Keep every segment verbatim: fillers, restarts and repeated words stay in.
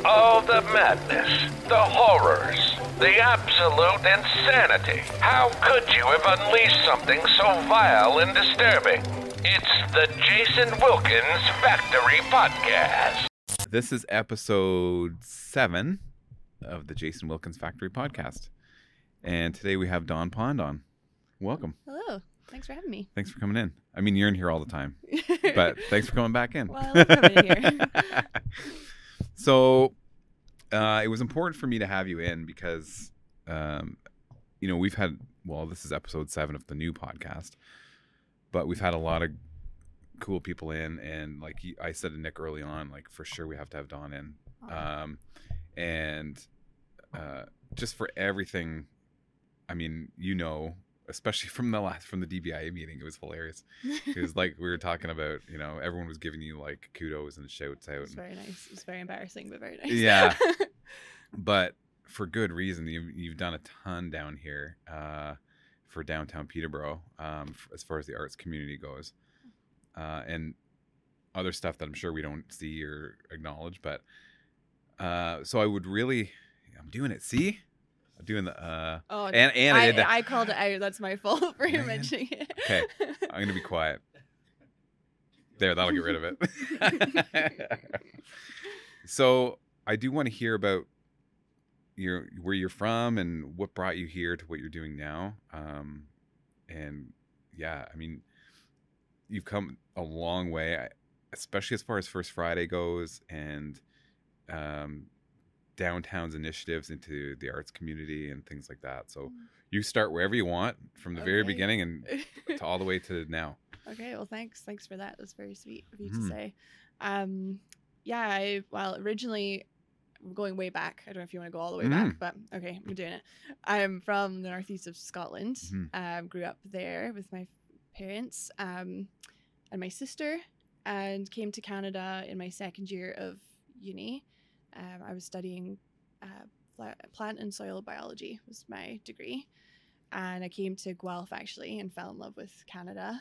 All the madness, the horrors, the absolute insanity. How could you have unleashed something so vile and disturbing? It's the Jason Wilkins Factory Podcast. This is episode seven of the Jason Wilkins Factory Podcast. And today we have Dawn Pond on. Welcome. Hello. Thanks for having me. Thanks for coming in. I mean, you're in here all the time, but thanks for coming back in. Well, I love coming in here. So uh, it was important for me to have you in because, um, you know, we've had, well, this is episode seven of the new podcast, but we've had a lot of cool people in. And like I said to Nick early on, like for sure we have to have Dawn in. Um, and uh, just for everything, I mean, you know, especially from the last, from the D B I A meeting, it was hilarious. It was like, we were talking about, you know, everyone was giving you like kudos and shouts out. It was very nice. It was very embarrassing, but very nice. Yeah. But for good reason. You, you've done a ton down here uh, for downtown Peterborough um, f- as far as the arts community goes. Uh, and other stuff that I'm sure we don't see or acknowledge. But uh, so I would really, I'm doing it. See? I'm doing the, uh, oh, and, and I, I did that. I called it out. That's my fault for Man. mentioning it. Okay. I'm going to be quiet. There, that'll get rid of it. So I do want to hear about your where you're from and what brought you here to what you're doing now. Um, and yeah, I mean, you've come a long way, especially as far as First Friday goes and um, downtown's initiatives into the arts community and things like that. So you start wherever you want from the very Okay. beginning and to all the way to now. Okay, well, thanks. Thanks for that. That's very sweet of you Mhm. to say. Um, yeah, I, well, originally, going way back, I don't know if you want to go all the way Mm. back, but okay, I'm doing it. I'm from the northeast of Scotland. Mhm. Um, grew up there with my parents um, and my sister, and came to Canada in my second year of uni. Um, I was studying uh, pla- plant and soil biology was my degree. And I came to Guelph actually and fell in love with Canada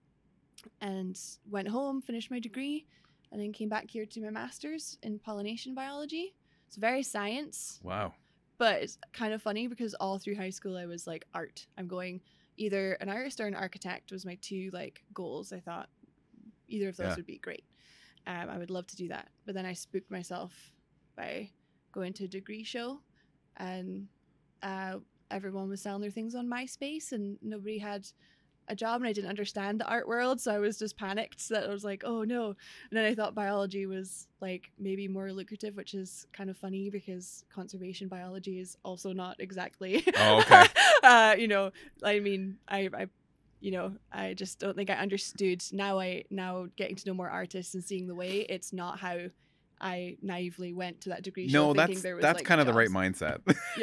and went home, finished my degree, and then came back here to do my master's in pollination biology. It's very science, Wow. but it's kind of funny because all through high school I was like art. I'm going either an artist or an architect was my two like goals. I thought either of those Yeah. would be great. Um, I would love to do that. But then I spooked myself by going to a degree show and uh, everyone was selling their things on MySpace and nobody had a job and I didn't understand the art world, so I was just panicked that I was like, oh no. And then I thought biology was like maybe more lucrative, which is kind of funny because conservation biology is also not exactly Oh, okay. uh, you know, I mean, I, I you know, I just don't think I understood. Now I now getting to know more artists and seeing the way, it's not how I naively went to that degree show No, thinking that's there was that's like, kind of the right jobs. mindset.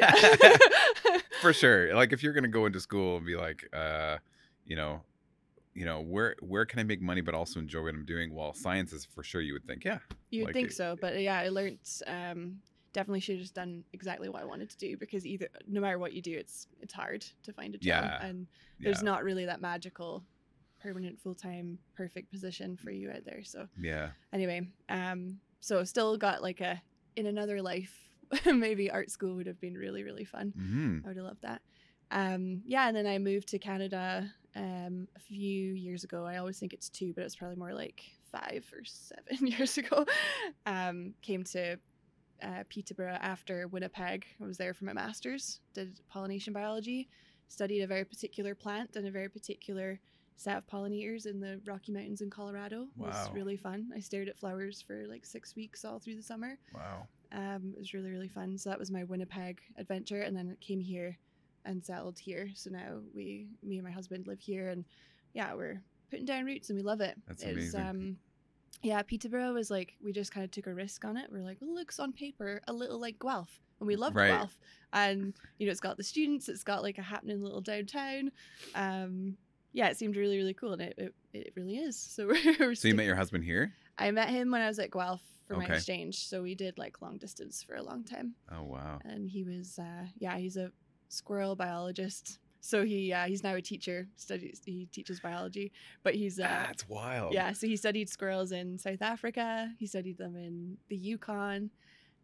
Yeah. For sure. Like if you're gonna go into school and be like, uh, you know, you know, where where can I make money but also enjoy what I'm doing? Well, science is for sure. You would think, yeah. You'd Like think it- so, but yeah, I learned um, definitely should have just done exactly what I wanted to do because either no matter what you do, it's it's hard to find a job, Yeah. and there's Yeah. not really that magical, permanent, full time, perfect position for you out there. So Yeah. anyway, um, so still got like a in another life, maybe art school would have been really really fun. hmm I would have loved that. Um, yeah, and then I moved to Canada um, a few years ago. I always think it's two, but it's probably more like five or seven years ago. Um, came to uh, Peterborough after Winnipeg. I was there for my master's, did pollination biology, studied a very particular plant and a very particular set of pollinators in the Rocky Mountains in Colorado. It was Wow. really fun. I stared at flowers for like six weeks all through the summer. Wow. Um, it was really, really fun. So that was my Winnipeg adventure. And then it came here and settled here. So now we, me and my husband live here and yeah, we're putting down roots and we love it. That's It's, amazing. um, yeah, Peterborough was like, we just kind of took a risk on it. We're like, well, it looks on paper a little like Guelph. And we love Right. Guelph. And, you know, it's got the students, it's got like a happening little downtown. Um, yeah, it seemed really, really cool. And it, it, it really is. So we're, we're So you stick- met your husband here? I met him when I was at Guelph for my Okay. exchange. So we did like long distance for a long time. Oh wow. And he was, uh, yeah, he's a squirrel biologist. So he uh, he's now a teacher. Studies he teaches biology, but he's uh, That's wild. yeah. So he studied squirrels in South Africa. He studied them in the Yukon,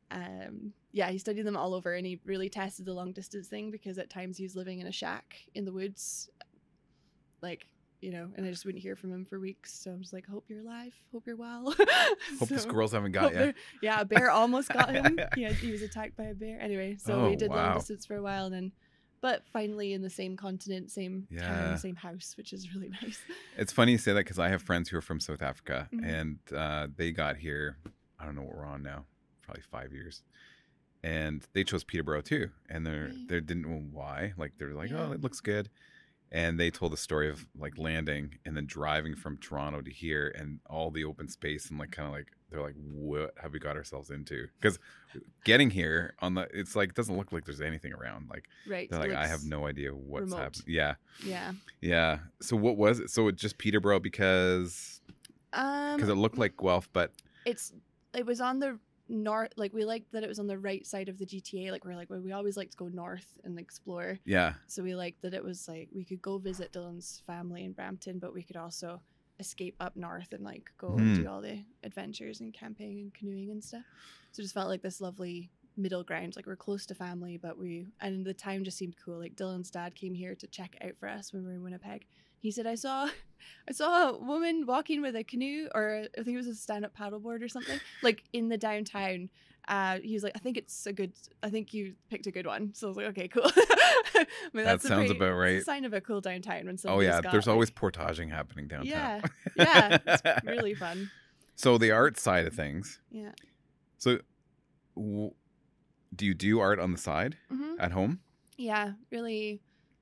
um, yeah, he studied them all over, and he really tested the long distance thing because at times he was living in a shack in the woods, like, you know, and I just wouldn't hear from him for weeks. So I'm just like, hope you're alive, hope you're well. Hope So, the squirrels haven't got hope you. they're- Yeah, a bear almost got him. He, had, he was attacked by a bear. Anyway, so Oh, we did long wow. distance for a while, and then, but finally in the same continent, same Yeah. town, same house, which is really nice. It's funny you say that because I have friends who are from South Africa, Mhm. and uh, they got here. I don't know what we're on now, probably five years, and they chose Peterborough too. And they're Right. they didn't know why. Like they're like, Yeah. oh, it looks good. And they told the story of like landing and then driving from Toronto to here and all the open space and like kind of like they're like, what have we got ourselves into? Because getting here on the it's like it doesn't look like there's anything around. Like Right. they're it like, I have looks- no idea what's remote. happening. Yeah, Yeah. yeah. So what was it? So it just Peterborough because Um, because it looked like Guelph, but it's it was on the north, like we liked that it was on the right side of the G T A. Like we're like, well, we always like to go north and explore. yeah, So we liked that it was like we could go visit Dylan's family in Brampton, but we could also escape up north and like go and Hmm. do all the adventures and camping and canoeing and stuff. So it just felt like this lovely middle ground. Like we're close to family, but we and the town just seemed cool. Like Dylan's dad came here to check it out for us when we were in Winnipeg. He said, I saw I saw a woman walking with a canoe, or I think it was a stand-up paddleboard or something, like in the downtown. Uh, he was like, I think it's a good, I think you picked a good one. So I was like, okay, cool. I mean, That a sounds pretty- about right. it's a sign of a cool downtown when oh somebody's yeah. got, There's always like- portaging happening downtown. Yeah, yeah, it's really fun. So the art side of things. Yeah. So, w- do you do art on the side hmm at home? Yeah, really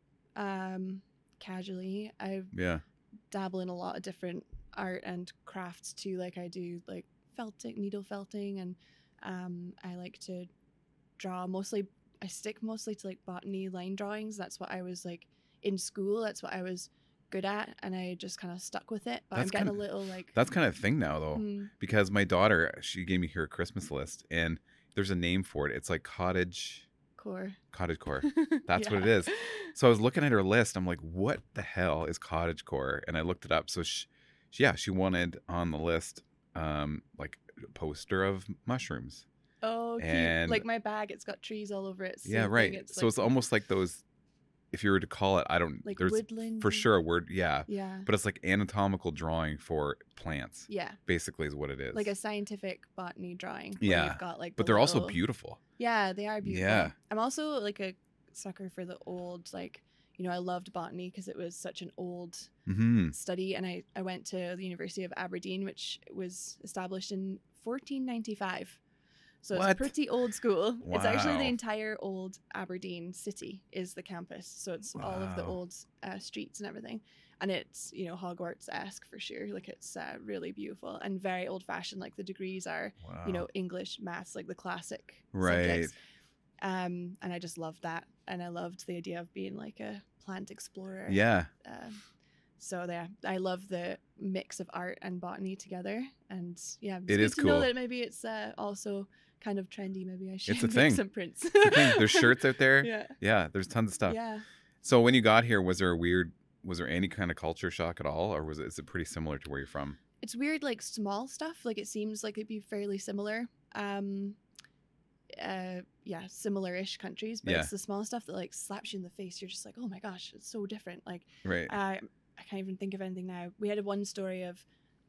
um, casually. I Yeah. dabble in a lot of different art and crafts too. Like I do like felting, needle felting, and um, I like to draw mostly. I stick mostly to like botany line drawings. That's what I was like in school. That's what I was good at, and I just kind of stuck with it. But That's I'm getting kinda- a little like That's kind of a thing now, though, mm, because my daughter, she gave me her Christmas list, and there's a name for it. It's like cottage, core. cottage core. That's what it is. So I was looking at her list. I'm like, what the hell is cottage core? And I looked it up. So she, she- yeah, she wanted on the list, um, like a poster of mushrooms. Oh, cute. And- Like my bag, it's got trees all over it. Yeah, same right. thing, so like, it's almost like those. If you were to call it, I don't. like there's woodland. for sure a word. Yeah, Yeah. but it's like anatomical drawing for plants. Yeah. Basically, is what it is. Like a scientific botany drawing. where Yeah, You've got like. but the they're also little- beautiful. Yeah, they are beautiful. Yeah. I'm also like a sucker for the old, like, you know, I loved botany because it was such an old Hmm. study. And I, I went to the University of Aberdeen, which was established in fourteen ninety-five. So What? it's pretty old school. It's actually Wow. the entire old Aberdeen city is the campus. So it's all of the Wow. old uh, streets and everything. And it's, you know, Hogwarts-esque for sure. Like it's uh, really beautiful and very old-fashioned. Like the degrees are, Wow. you know, English, maths, like the classic Right. subjects. Um, and I just loved that, and I loved the idea of being like a plant explorer. Yeah. Um, so yeah, I love the mix of art and botany together, and yeah, it's It good is to know cool. that maybe it's uh, also kind of trendy. Maybe I should It's a make thing. some prints. It's a thing. There's shirts out there. Yeah. Yeah, There's tons of stuff. yeah. So when you got here, was there a weird? Was there any kind of culture shock at all, or was it? Is it pretty similar to where you're from? It's weird, like small stuff. Like it seems like it'd be fairly similar. Um, uh, yeah, similar-ish countries, but Yeah. it's the small stuff that like slaps you in the face. You're just like, oh my gosh, it's so different. Like. Right. I I can't even think of anything now. We had one story of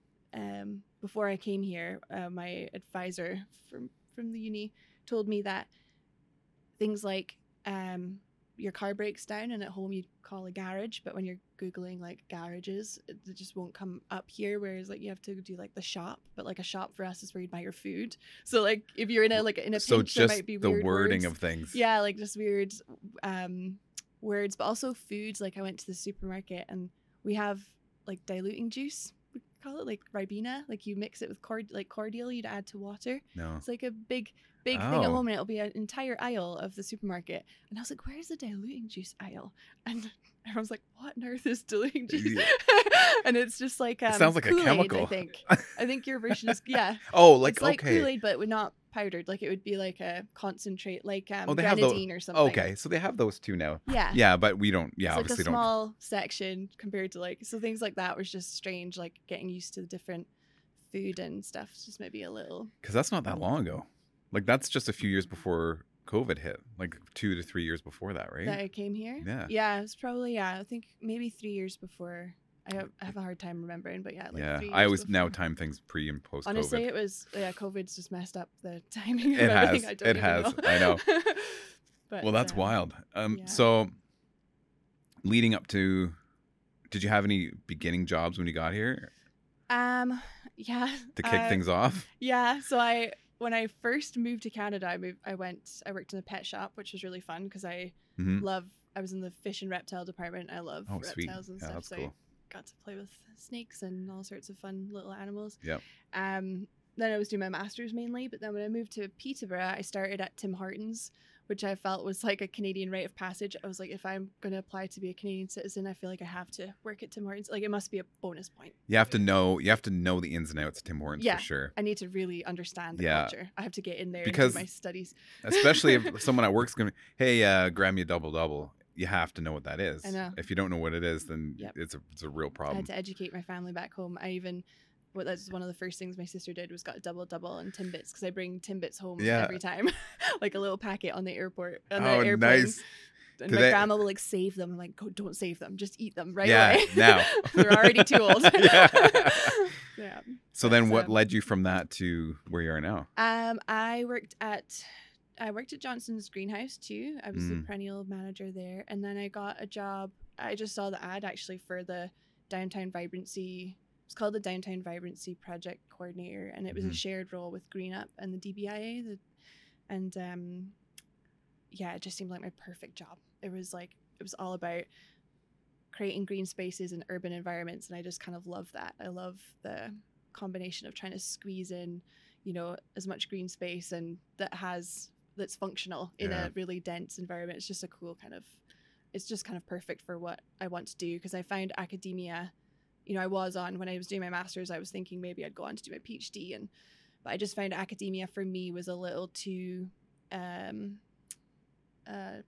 um, before I came here, uh, my advisor from from the uni told me that things like um, your car breaks down and at home you'd call a garage, but when you're googling like garages, it it just won't come up here. Whereas like you have to do like the shop, but like a shop for us is where you buy your food. So like if you're in a like in a so pinch, there just might be the weird wording words. of things. Yeah, like just weird um, words, but also foods. Like I went to the supermarket and we have like diluting juice. We call it like Ribena. Like you mix it with cord like cordial. You'd add to water. No. It's like a big, big thing at Oh. home, and it'll be an entire aisle of the supermarket. And I was like, "Where's the diluting juice aisle?" And everyone's like, "What on earth is diluting juice?" And it's just like um, It sounds like a Kool-Aid, chemical. I think. I think your version is yeah. Oh, like, it's like okay. Kool-Aid, but not powdered. Like it would be like a concentrate, like um, Oh, they have those- grenadine or something. Okay, so they have those too now. Yeah. Yeah, but we don't. Yeah, It's like a obviously don't. small section compared to like so things like that was just strange. Like getting used to the different food and stuff. It's just maybe a little. Because that's not that long ago. Like that's just a few years before COVID hit, like two to three years before that, right? That I came here. Yeah. Yeah, it's probably yeah. I think maybe three years before. I have, I have a hard time remembering, but yeah, like yeah. three I years always before. now time things pre and post COVID. Honestly, it was yeah. COVID's just messed up the timing of It has. everything. I don't It even has. know. I know. But, Well, that's um, wild. Um, yeah. So, leading up to, did you have any beginning jobs when you got here Um, yeah. to kick uh, things off? Yeah. So I, when I first moved to Canada, I moved. I went. I worked in a pet shop, which was really fun because I Mhm. love. I was in the fish and reptile department. I love Oh, sweet. reptiles and Yeah, stuff. that's so cool. I got to play with snakes and all sorts of fun little animals. Yep. Um. Then I was doing my master's mainly, but then when I moved to Peterborough, I started at Tim Hortons, which I felt was like a Canadian rite of passage. I was like, if I'm going to apply to be a Canadian citizen, I feel like I have to work at Tim Hortons. Like, it must be a bonus point. You have to know. You have to know the ins and outs of Tim Hortons Yeah. for sure. I need to really understand the Yeah. culture. I have to get in there Because- and do my studies. Especially if someone at work's gonna, hey, uh, grab me a double double. You have to know what that is. I know. If you don't know what it is, then Yep. it's a it's a real I problem. had to educate my family back home. I even, well, that's one of the first things my sister did was got a double double and Timbits because I bring Timbits home Yeah. every time, like a little packet on the airport on the Oh, airplane. nice. And Do my they- grandma will like save them. I'm like, Go, don't save them, just eat them right Yeah, away. now. They're already too old. Yeah. Yeah. So then, But, what um, led you from that to where you are now? Um, I worked at I worked at Johnson's Greenhouse too. I was Mm. the perennial manager there, and then I got a job. I just saw the ad actually for the downtown vibrancy. It's called the Downtown Vibrancy Project Coordinator, and it was Mhm. a shared role with Green Up and the D B I A. The, and um, yeah, it just seemed like my perfect job. It was like it was all about creating green spaces and urban environments, and I just kind of love that. I love the combination of trying to squeeze in, you know, as much green space and that has that's functional in Yeah. a really dense environment. It's just a cool kind of it's just kind of perfect for what I want to do, because I found academia, you know, I was on when I was doing my master's, I was thinking maybe I'd go on to do my PhD, and but I just found academia for me was a little too um uh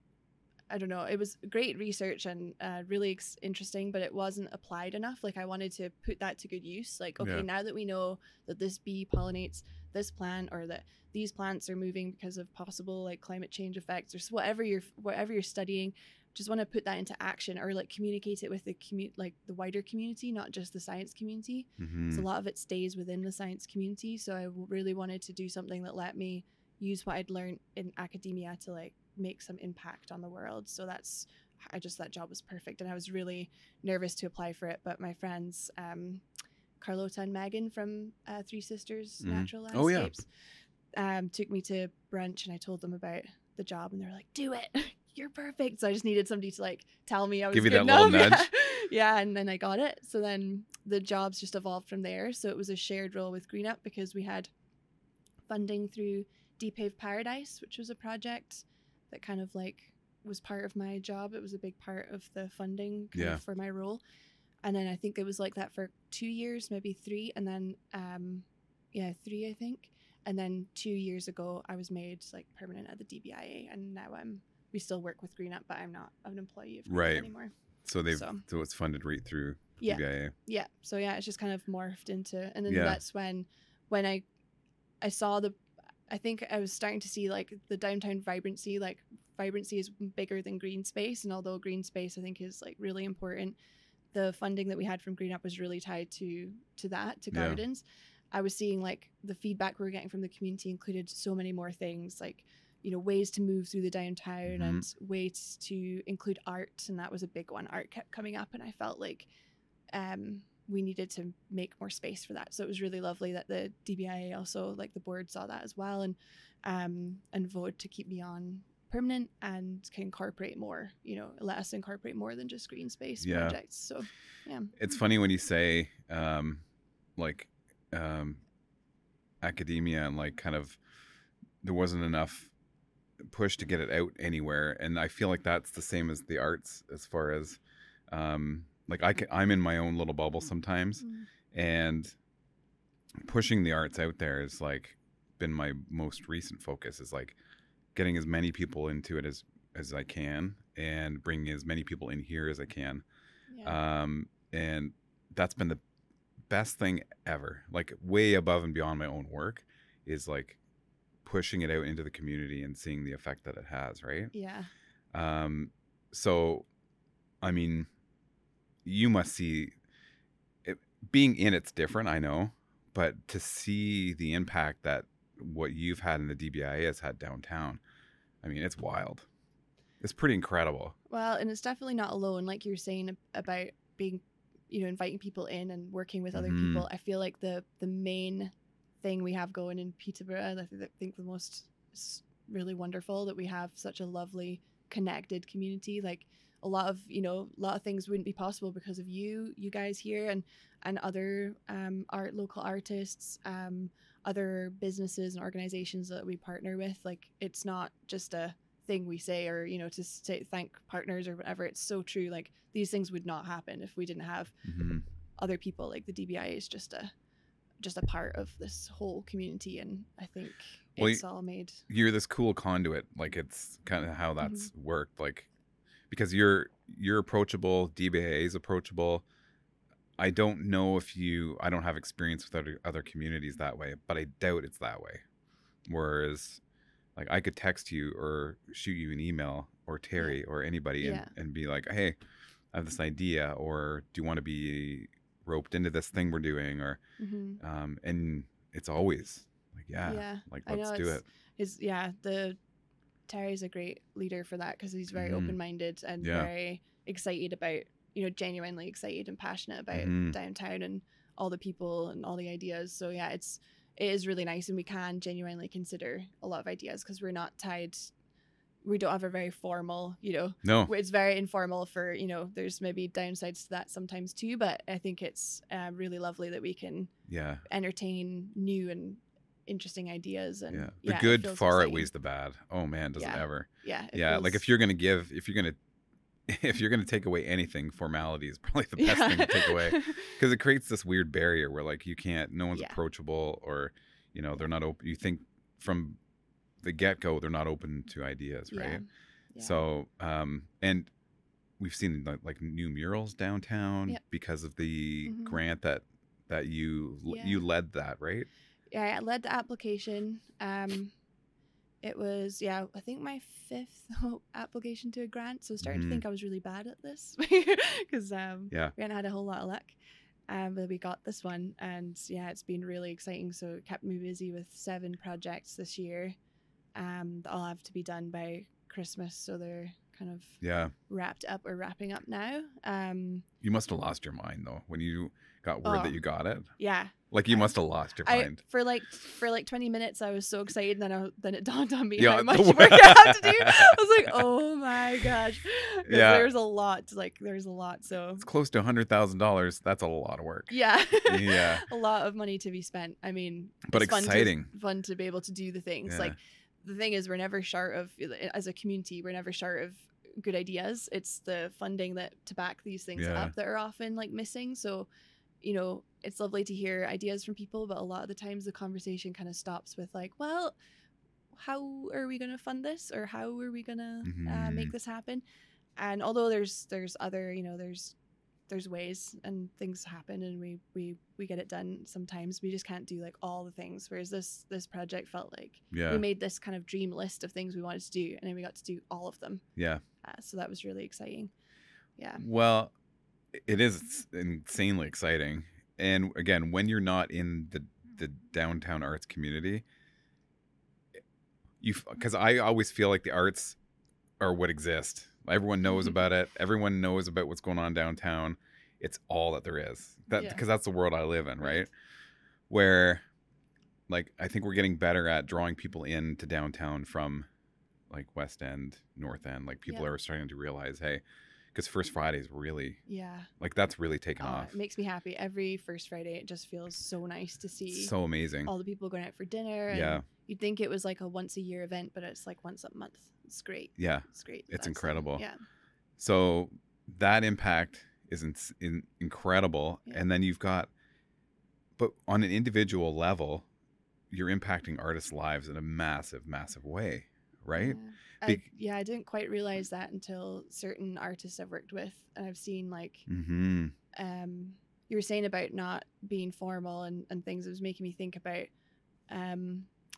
I don't know. It was great research and uh, really ex- interesting, but it wasn't applied enough. Like, I wanted to put that to good use. Like, okay, Yeah. now that we know that this bee pollinates this plant, or that these plants are moving because of possible like climate change effects, or s- whatever you're whatever you're studying, just want to put that into action, or like communicate it with the commu- like the wider community, not just the science community. Mhm. So a lot of it stays within the science community. So I w- really wanted to do something that let me use what I'd learned in academia to like make some impact on the world. So that's, I just, that job was perfect. And I was really nervous to apply for it. But my friends, um, Carlota and Megan from uh, Three Sisters Mhm. Natural Oh, yeah. Landscapes, um, took me to brunch, and I told them about the job, and they were like, do it. You're perfect. So I just needed somebody to like tell me I was Give you good that little enough. nudge. Yeah. Yeah, and then I got it. So then the jobs just evolved from there. So it was a shared role with Green Up because we had funding through Depave Paradise, which was a project that kind of like was part of my job. It was a big part of the funding kind Yeah. of for my role. And then I think it was like that for two years, maybe three. And then, um, yeah, three, I think. And then two years ago, I was made like permanent at the D B I A. And now I'm, we still work with Green Up, but I'm not an employee of Green Up Right. anymore. So they've So- so it's funded right through Yeah. D B I A. Yeah. So yeah, it's just kind of morphed into, and then Yeah. that's when, when I, I saw the, I think I was starting to see like the downtown vibrancy, like vibrancy is bigger than green space. And although green space I think is like really important, the funding that we had from Green Up was really tied to, to that, to Yeah. gardens. I was seeing like the feedback we were getting from the community included so many more things, like, you know, ways to move through the downtown Mhm. and ways to include art. And that was a big one. Art kept coming up, and I felt like um, we needed to make more space for that. So it was really lovely that the D B I A also, like the board, saw that as well, and um, and voted to keep me on permanent and can incorporate more, you know, let us incorporate more than just green space Yeah. projects. So yeah. It's funny when you say um, like um, academia and like kind of there wasn't enough push to get it out anywhere, and I feel like that's the same as the arts as far as um, like I can, I'm in my own little bubble sometimes, Mm. and pushing the arts out there is like been my most recent focus, is like getting as many people into it as as I can and bringing as many people in here as I can. Yeah. Um, and that's been the best thing ever, like way above and beyond my own work, is like pushing it out into the community and seeing the effect that it has, right? Yeah. Um, so, I mean, you must see it, being in it's different, I know, but to see the impact that what you've had in the D B I A has had downtown, I mean, it's wild. It's pretty incredible. Well, and it's definitely not alone, like you're saying about being, you know, inviting people in and working with other Mhm. people. I feel like the the main thing we have going in Peterborough, and I th- think the most s- really wonderful that we have such a lovely connected community. Like a lot of, you know, a lot of things wouldn't be possible because of you, you guys here, and and other um, art local artists, um, other businesses and organizations that we partner with. Like it's not just a thing we say, or you know, to say thank partners or whatever. It's so true. Like these things would not happen if we didn't have Mm-hmm. other people. Like the D B I A is just a just a part of this whole community, and I think Well, it's all made. You're this cool conduit. Like it's kind of how that's Mm-hmm. worked. Like because you're you're approachable, D B I A is approachable. I don't know if you. I don't have experience with other other communities that way, but I doubt it's that way. Whereas, like I could text you or shoot you an email or Terry or anybody Yeah. and, and be like, hey, I have this idea, or do you want to be roped into this thing we're doing, or Mm-hmm. um, and it's always like, yeah, Yeah, like I let's know do it's it. his. Yeah, the Terry's a great leader for that because he's very Mhm. open-minded and Yeah. very excited about, you know, genuinely excited and passionate about Mhm. downtown and all the people and all the ideas. So yeah, it's it is really nice, and we can genuinely consider a lot of ideas because we're not tied. We don't have a very formal, you know, No, it's very informal for, you know, there's maybe downsides to that sometimes too, but I think it's um, really lovely that we can yeah, entertain new and interesting ideas. And yeah. The yeah, it good feels far exciting. outweighs the bad. Oh man, does it Yeah. ever? Yeah, it Yeah, like feels- if you're gonna give, if you're gonna, if you're gonna take away anything, formality is probably the best thing to take away, because it creates this weird barrier where like you can't, no one's Yeah. approachable, or you know they're not open. You think from the get go they're not open to ideas, Yeah. right? Yeah. So, um, and we've seen like, like new murals downtown Yep. because of the Mhm. grant that that you Yeah. you led that, right? yeah, I led the application. Um, it was yeah, I think my fifth application to a grant. So I was starting Mhm. to think I was really bad at this because um, Yeah. we hadn't had a whole lot of luck. Um, but we got this one, and yeah, it's been really exciting. So it kept me busy with seven projects this year. Um, that all have to be done by Christmas, so they're kind of Yeah. wrapped up or wrapping up now. Um, You must have lost your mind though when you got word Oh. that you got it. yeah, Like you I- must have lost your I mind. for like for like twenty minutes I was so excited, and then I, then it dawned on me Yeah, how much the- work I have to do. I was like, oh my gosh, 'Cause Yeah. there's a lot. Like there's a lot. So It's close to a hundred thousand dollars. That's a lot of work. yeah, Yeah. a lot of money to be spent. I mean, But it's fun to- exciting. fun to be able to do the things. Yeah. Like the thing is, we're never short of, as a community, we're never short of good ideas. It's the funding that to back these things Yeah. up that are often like missing. So, you know, it's lovely to hear ideas from people, but a lot of the times the conversation kind of stops with like, well, how are we going to fund this, or how are we going to uh, Mhm. make this happen? And although there's there's other, you know, there's there's ways and things happen, and we we we get it done. Sometimes we just can't do like all the things. Whereas this this project felt like Yeah. we made this kind of dream list of things we wanted to do, and then we got to do all of them. Yeah. Uh, so that was really exciting. Yeah. Well, it is insanely exciting. And again, when you're not in the the downtown arts community, you because I always feel like the arts are what exist. Everyone knows about it. Everyone knows about what's going on downtown. It's all that there is. That Yeah. because that's the world I live in, right? Where, like, I think we're getting better at drawing people into downtown from, like, West End, North End. Like, people Yeah. are starting to realize, hey, because First Friday's really Yeah. like that's really taken Uh, off. it makes me happy. Every first Friday, it just feels so nice to see So amazing. all the people going out for dinner. And Yeah. you'd think it was like a once a year event, but it's like once a month. It's great. Yeah. It's great. It's That's, uh, incredible. Yeah. So that impact is in, in, incredible. Yeah. And then you've got, but on an individual level, you're impacting artists' lives in a massive, massive way, right? Yeah. I, Be- yeah, I didn't quite realize that until certain artists I've worked with, and I've seen like Mm-hmm. um, you were saying about not being formal and, and things. It was making me think about um,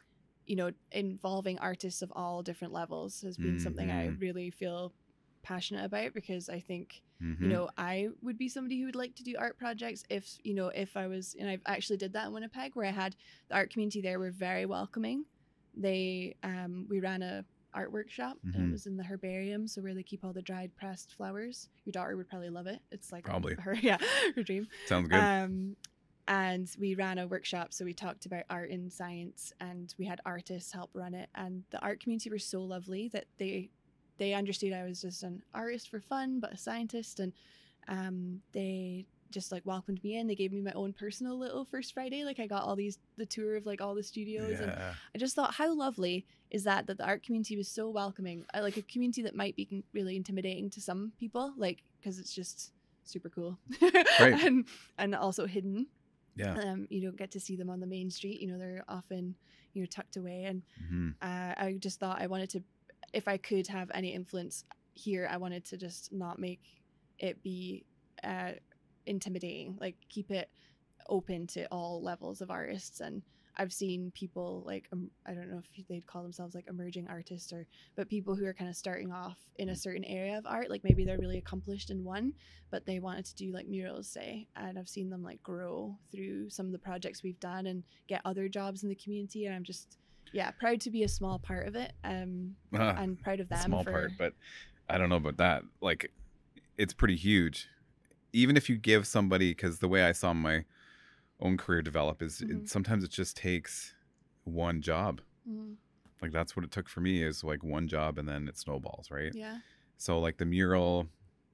you know, involving artists of all different levels has been something I Mhm. really feel passionate about, because I think, Mhm. you know, I would be somebody who would like to do art projects if, you know, if I was, and I actually did that in Winnipeg, where I had the art community there were very welcoming. They, um, we ran a art workshop, and it Mhm. was in the herbarium, so where they keep all the dried pressed flowers. Your daughter would probably love it. It's like Probably. her, yeah, her dream. Sounds good. Um, and we ran a workshop, so we talked about art in science, and we had artists help run it. And the art community were so lovely that they they understood I was just an artist for fun, but a scientist, and um, they just like welcomed me in. They gave me my own personal little first Friday. Like I got all these the tour of like all the studios, and Yeah. I just thought, how lovely is that that the art community was so welcoming. I, like a community that might be really intimidating to some people, like because it's just super cool, Right. and and also hidden. Yeah. Um, you don't get to see them on the main street. You know, they're often, you know, tucked away. And Mhm. uh, I just thought I wanted to, if I could have any influence here, I wanted to just not make it be uh, intimidating. Like keep it open to all levels of artists. And I've seen people like um, I don't know if they'd call themselves like emerging artists, or but people who are kind of starting off in a certain area of art, like maybe they're really accomplished in one, but they wanted to do like murals, say, and I've seen them like grow through some of the projects we've done and get other jobs in the community, and I'm just yeah proud to be a small part of it, um Ah, and proud of a them small for part, but I don't know about that. Like, it's pretty huge. Even if you give somebody, because the way I saw my own career develop is Mhm. it, sometimes it just takes one job. Mhm. Like that's what it took for me, is like one job, and then it snowballs, right? yeah So like the mural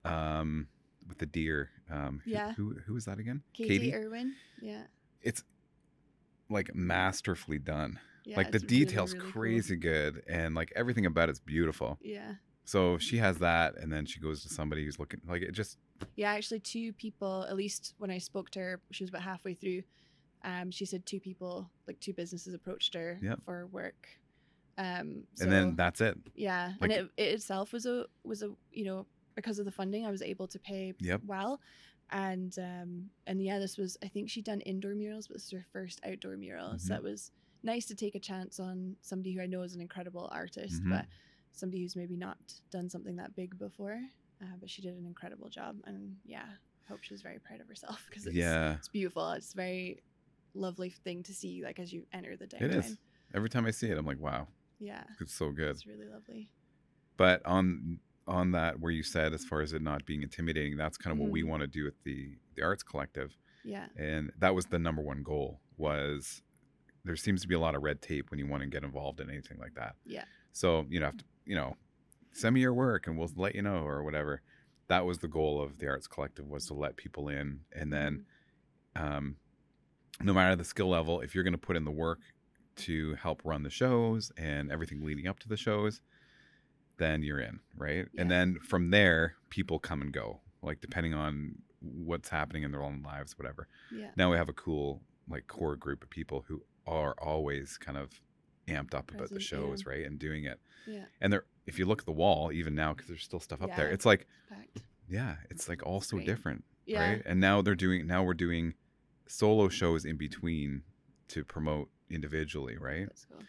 um with the deer, um who, Yeah. who who was that again? Katie Irwin. Yeah. It's like masterfully done. Yeah. Like the it's really, details really cool. crazy good, and like everything about it's beautiful. Yeah. So she has that, and then she goes to somebody who's looking like it just Yeah, actually two people, at least when I spoke to her, she was about halfway through. Um, she said two people, like two businesses approached her Yep. for work. Um, so, and then that's it. yeah, like- and it, it itself was a was a you know because of the funding, I was able to pay Yep. well, and um and yeah, this was, I think she'd done indoor murals, but this is her first outdoor mural, Mhm. so it was nice to take a chance on somebody who I know is an incredible artist, Mhm. but somebody who's maybe not done something that big before. Uh, but she did an incredible job, and yeah, I hope she's very proud of herself, because it's, Yeah, it's beautiful. It's a very lovely thing to see, like as you enter the downtime. it is. Every time I see it, I'm like, wow, Yeah, it's so good. it's really lovely. But on on that, where you said as far as it not being intimidating, that's kind of what we Mhm. want to do with the the arts collective, Yeah, and that was the number one goal. Was there seems to be a lot of red tape when you want to get involved in anything like that. yeah, So you know, have to, you know, send me your work and we'll let you know or whatever. That was the goal of the arts collective, was to let people in, and then um, no matter the skill level, if you're going to put in the work to help run the shows and everything leading up to the shows, then you're in, right? Yeah. And then from there, people come and go, like depending on what's happening in their own lives, whatever. Mhm. yeah, Now we have a cool like core group of people who are always kind of amped up about the Present, shows, yeah. right, and doing it. yeah. And they're, if you look at the wall, even now, because there's still stuff up there, Yeah. it's like, Packed. yeah, it's like all It's so great. different, Yeah, right? And now they're doing, now we're doing solo shows in between to promote individually, right? that's cool.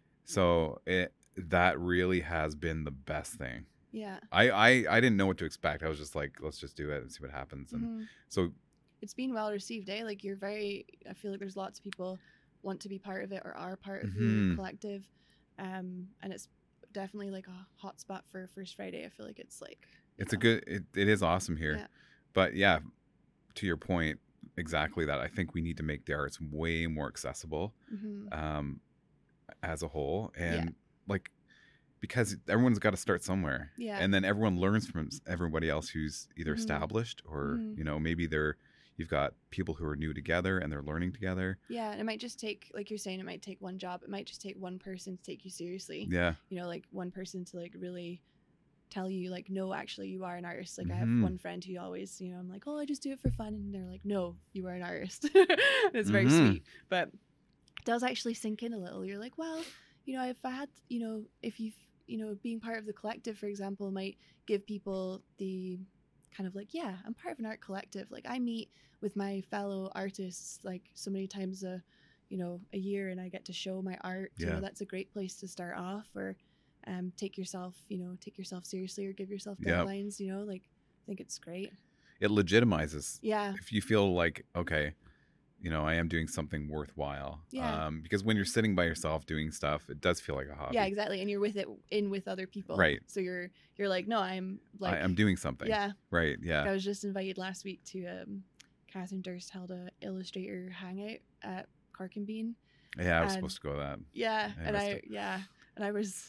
So it that really has been the best thing. Yeah, I I, I didn't know what to expect. I was just like, let's just do it and see what happens. And Mhm. so it's been well received, eh? Like you're very, I feel like there's lots of people want to be part of it or are part of Mhm. the collective, um, and it's definitely like a hot spot for First Friday. I feel like it's like you it's a know, good, it, it is awesome here. Yeah. But yeah, to your point, exactly that. I think we need to make the arts way more accessible. mhm. um, as a whole, Yeah. and like because everyone's got to start somewhere, Yeah. and then everyone learns from s- everybody else who's either Mhm. established or Mhm. you know, maybe they're, you've got people who are new together and they're learning together. Yeah, and it might just take, like you're saying, it might take one job. It might just take one person to take you seriously. Yeah, You know, like one person to like really tell you like, no, actually you are an artist. Like I Mhm. have one friend who always, you know, I'm like, oh, I just do it for fun, and they're like, no, you are an artist. It's very Mhm. sweet, but it does actually sink in a little. You're like, well, you know, if I had, you know, if you've, you know, being part of the collective, for example, might give people the kind of like, yeah, I'm part of an art collective. Like I meet with my fellow artists like so many times a, you know, a year and I get to show my art, you Yeah. know, that's a great place to start off. Or um, take yourself, you know, take yourself seriously or give yourself Yeah. deadlines, you know, like I think it's great. It legitimizes. Yeah. If you feel like, okay, you know, I am doing something worthwhile. Yeah. Um, because when you're sitting by yourself doing stuff, it does feel like a hobby. Yeah, exactly. And you're with it in with other people. Right. So you're you're like, no, I'm like I, I'm doing something. Yeah. Right. I Yeah. was just invited last week to um Catherine Durst held a illustrator hangout at Cork and Bean. Yeah. I was and- supposed to go to that. Yeah. I and missed I it. yeah. And I was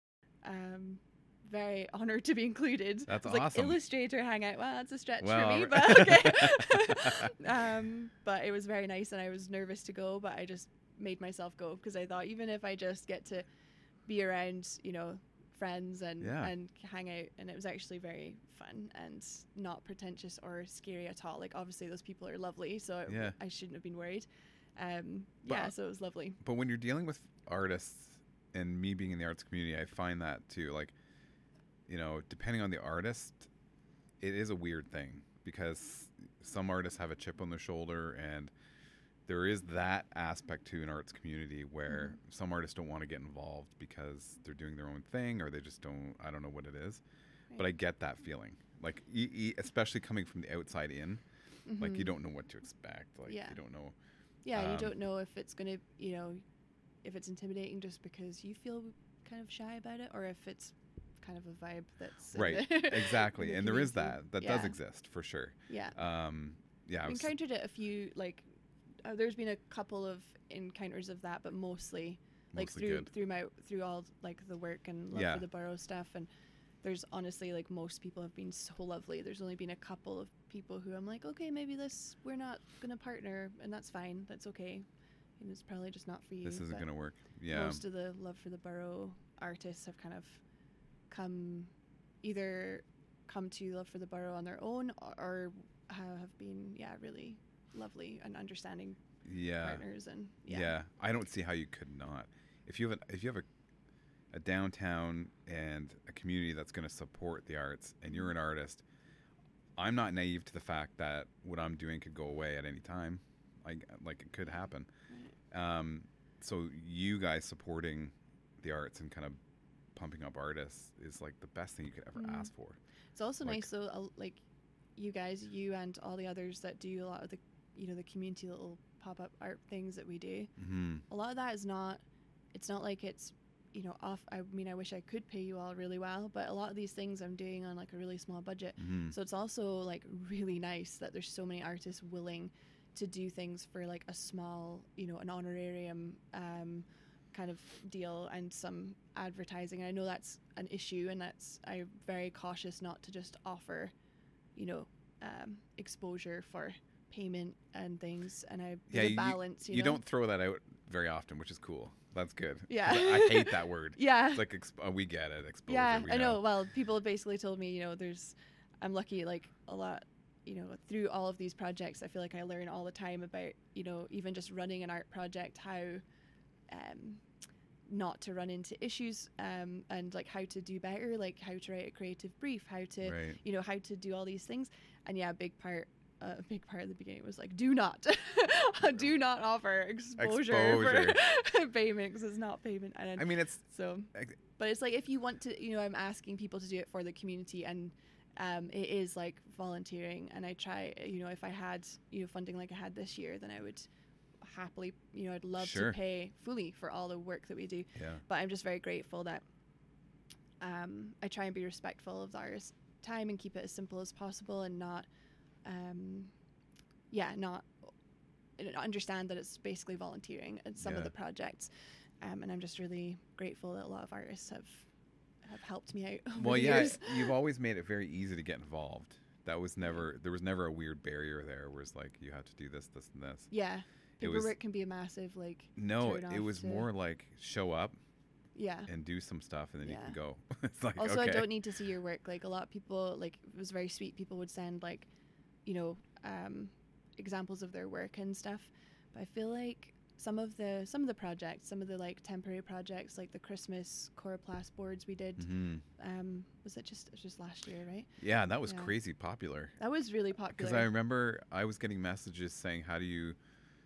um very honored to be included. That's I was awesome. Like, illustrator hangout. Well, that's a stretch Well, for me, right. but okay. um, but it was very nice, and I was nervous to go, but I just made myself go because I thought even if I just get to be around, you know, friends and Yeah. and hang out, and it was actually very fun and not pretentious or scary at all. Like obviously those people are lovely, so it- Yeah. I shouldn't have been worried. Um, But- yeah, so it was lovely. But when you're dealing with artists and me being in the arts community, I find that too. Like, you know, depending on the artist, it is a weird thing because some artists have a chip on their shoulder, and there is that aspect to an arts community where Mhm. some artists don't want to get involved because they're doing their own thing, or they just don't. I don't know what it is, but I Right. get that feeling. Like, e- e- especially coming from the outside in, like you Mhm. don't know what to expect. Like Yeah. you don't know. Yeah, and Um, you don't know if it's going to, you know, if it's intimidating just because you feel kind of shy about it, or if it's kind of a vibe that's in Right, the- exactly, in the and there is community. that. That does Yeah. exist for sure. Yeah, Um, yeah, I I've was, encountered it a few. Like, uh, there's been a couple of encounters of that, but mostly like mostly through good. through my through all like the work and love Yeah. for the borough stuff. And there's honestly like most people have been so lovely. There's only been a couple of people who I'm like, okay, maybe this we're not gonna partner, and that's fine. That's okay. And it's probably just not for you. This isn't but gonna work. Yeah, Most of the love for the borough artists have kind of come either come to love for the borough on their own, or, or have been yeah really lovely and understanding yeah, partners. And yeah, yeah, I don't see how you could not. If you have a, if you have a, a downtown and a community that's going to support the arts, and you're an artist, I'm not naive to the fact that what I'm doing could go away at any time. Like like it could happen. Um, so you guys supporting the arts and kind of pumping up artists is like the best thing you could ever Mm. ask for. It's also Like- nice though, uh, like you guys, you and all the others that do a lot of the, you know, the community little pop-up art things that we do. Mm-hmm. A lot of that is not, it's not like it's, you know, off. I mean, I wish I could pay you all really well, but a lot of these things I'm doing on like a really small budget. Mm-hmm. So it's also like really nice that there's so many artists willing to do things for like a small, you know, an honorarium um, kind of deal and some advertising. And I know that's an issue, and that's I'm very cautious not to just offer, you know, um, exposure for payment and things. And I Yeah, there's you- a balance. You, You know? don't throw that out very often, which is cool. That's good. 'Cause Yeah. I, I hate that word. Yeah. It's like exp- uh, we get it, exposure. Yeah, we I know. Well, people have basically told me, you know, there's, I'm lucky, like a lot, you know, through all of these projects, I feel like I learn all the time about, you know, even just running an art project, how, um, not to run into issues, um, and like how to do better, like how to write a creative brief, how to, Right. you know, how to do all these things. And yeah, a big part, uh, a big part of the beginning was like, do not, do not offer exposure, for payment, because it's not payment. And I mean, it's so, like, but it's like if you want to, you know, I'm asking people to do it for the community, and um, it is like volunteering. And I try, you know, if I had, you know, funding like I had this year, then I would happily, you know, I'd love Sure. to pay fully for all the work that we do. yeah, But I'm just very grateful that um, I try and be respectful of our s- time and keep it as simple as possible, and not, um, yeah, not and understand that it's basically volunteering in some Yeah. of the projects. Um, and I'm just really grateful that a lot of artists have have helped me out over well, the yeah. years. You've always made it very easy to get involved. That was never there was never a weird barrier there, where it's like you have to do this, this, and this. Yeah, It was- paperwork can be a massive like. No, turn it off was to- more like show up Yeah. and do some stuff, and then you Yeah. can go. It's like Also, okay. I don't need to see your work. Like a lot of people, like it was very sweet. People would send like, you know, um, examples of their work and stuff. But I feel like some of the some of the projects, some of the like temporary projects, like the Christmas Coroplast boards we did. Mhm. Um, was it just it was just last year, right? Yeah, that was Yeah. crazy popular. That was really Because popular. I remember I was getting messages saying, "How do you,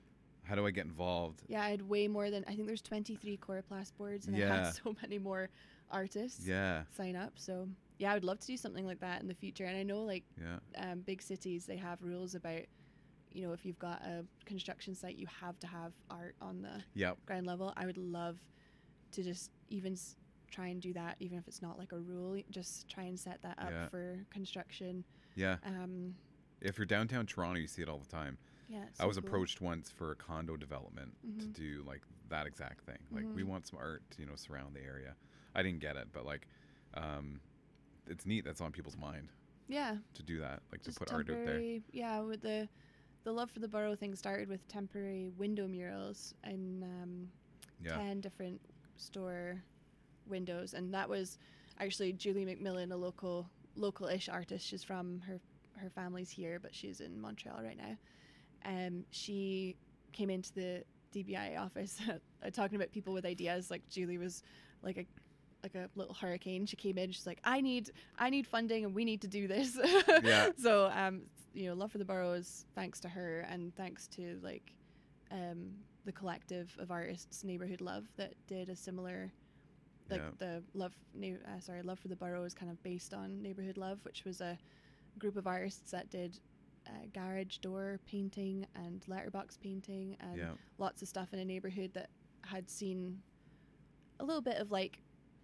how do I get involved? Yeah, I had way more than, I think there's twenty-three Coroplast boards, and I Yeah. had so many more artists Yeah, sign up. So yeah, I would love to do something like that in the future. And I know like yeah, um, big cities, they have rules about, you know, if you've got a construction site, you have to have art on the yep, ground level. I would love to just even s- try and do that, even if it's not like a rule, just try and set that up Yeah. for construction. yeah. Um, If you're downtown Toronto, you see it all the time. yeah, it's I so was cool. approached once for a condo development to Mhm. do like that exact thing. Like we Mhm. want some art to, you know, surround the area. I didn't get it, but like, um, it's neat. That's on people's mind Yeah, to do that, like just to put art out there. temporary. Yeah, with the the love for the borough thing started with temporary window murals in um, Yeah, ten different store windows, and that was actually Julie McMillan, a local local-ish artist. She's from her her family's here, but she's in Montreal right now. Um, she came into the D B I office uh, talking about people with ideas. Like Julie was like a like a little hurricane. She came in. She's like, I need I need funding, and we need to do this. Yeah. So um, you know, Love for the Borough is thanks to her, and thanks to like um the collective of artists, Neighborhood Love, that did a similar. Like Yeah. the love, na- uh, sorry, Love for the Borough is kind of based on Neighborhood Love, which was a group of artists that did uh, garage door painting and letterbox painting and yeah, lots of stuff in a neighborhood that had seen a little bit of like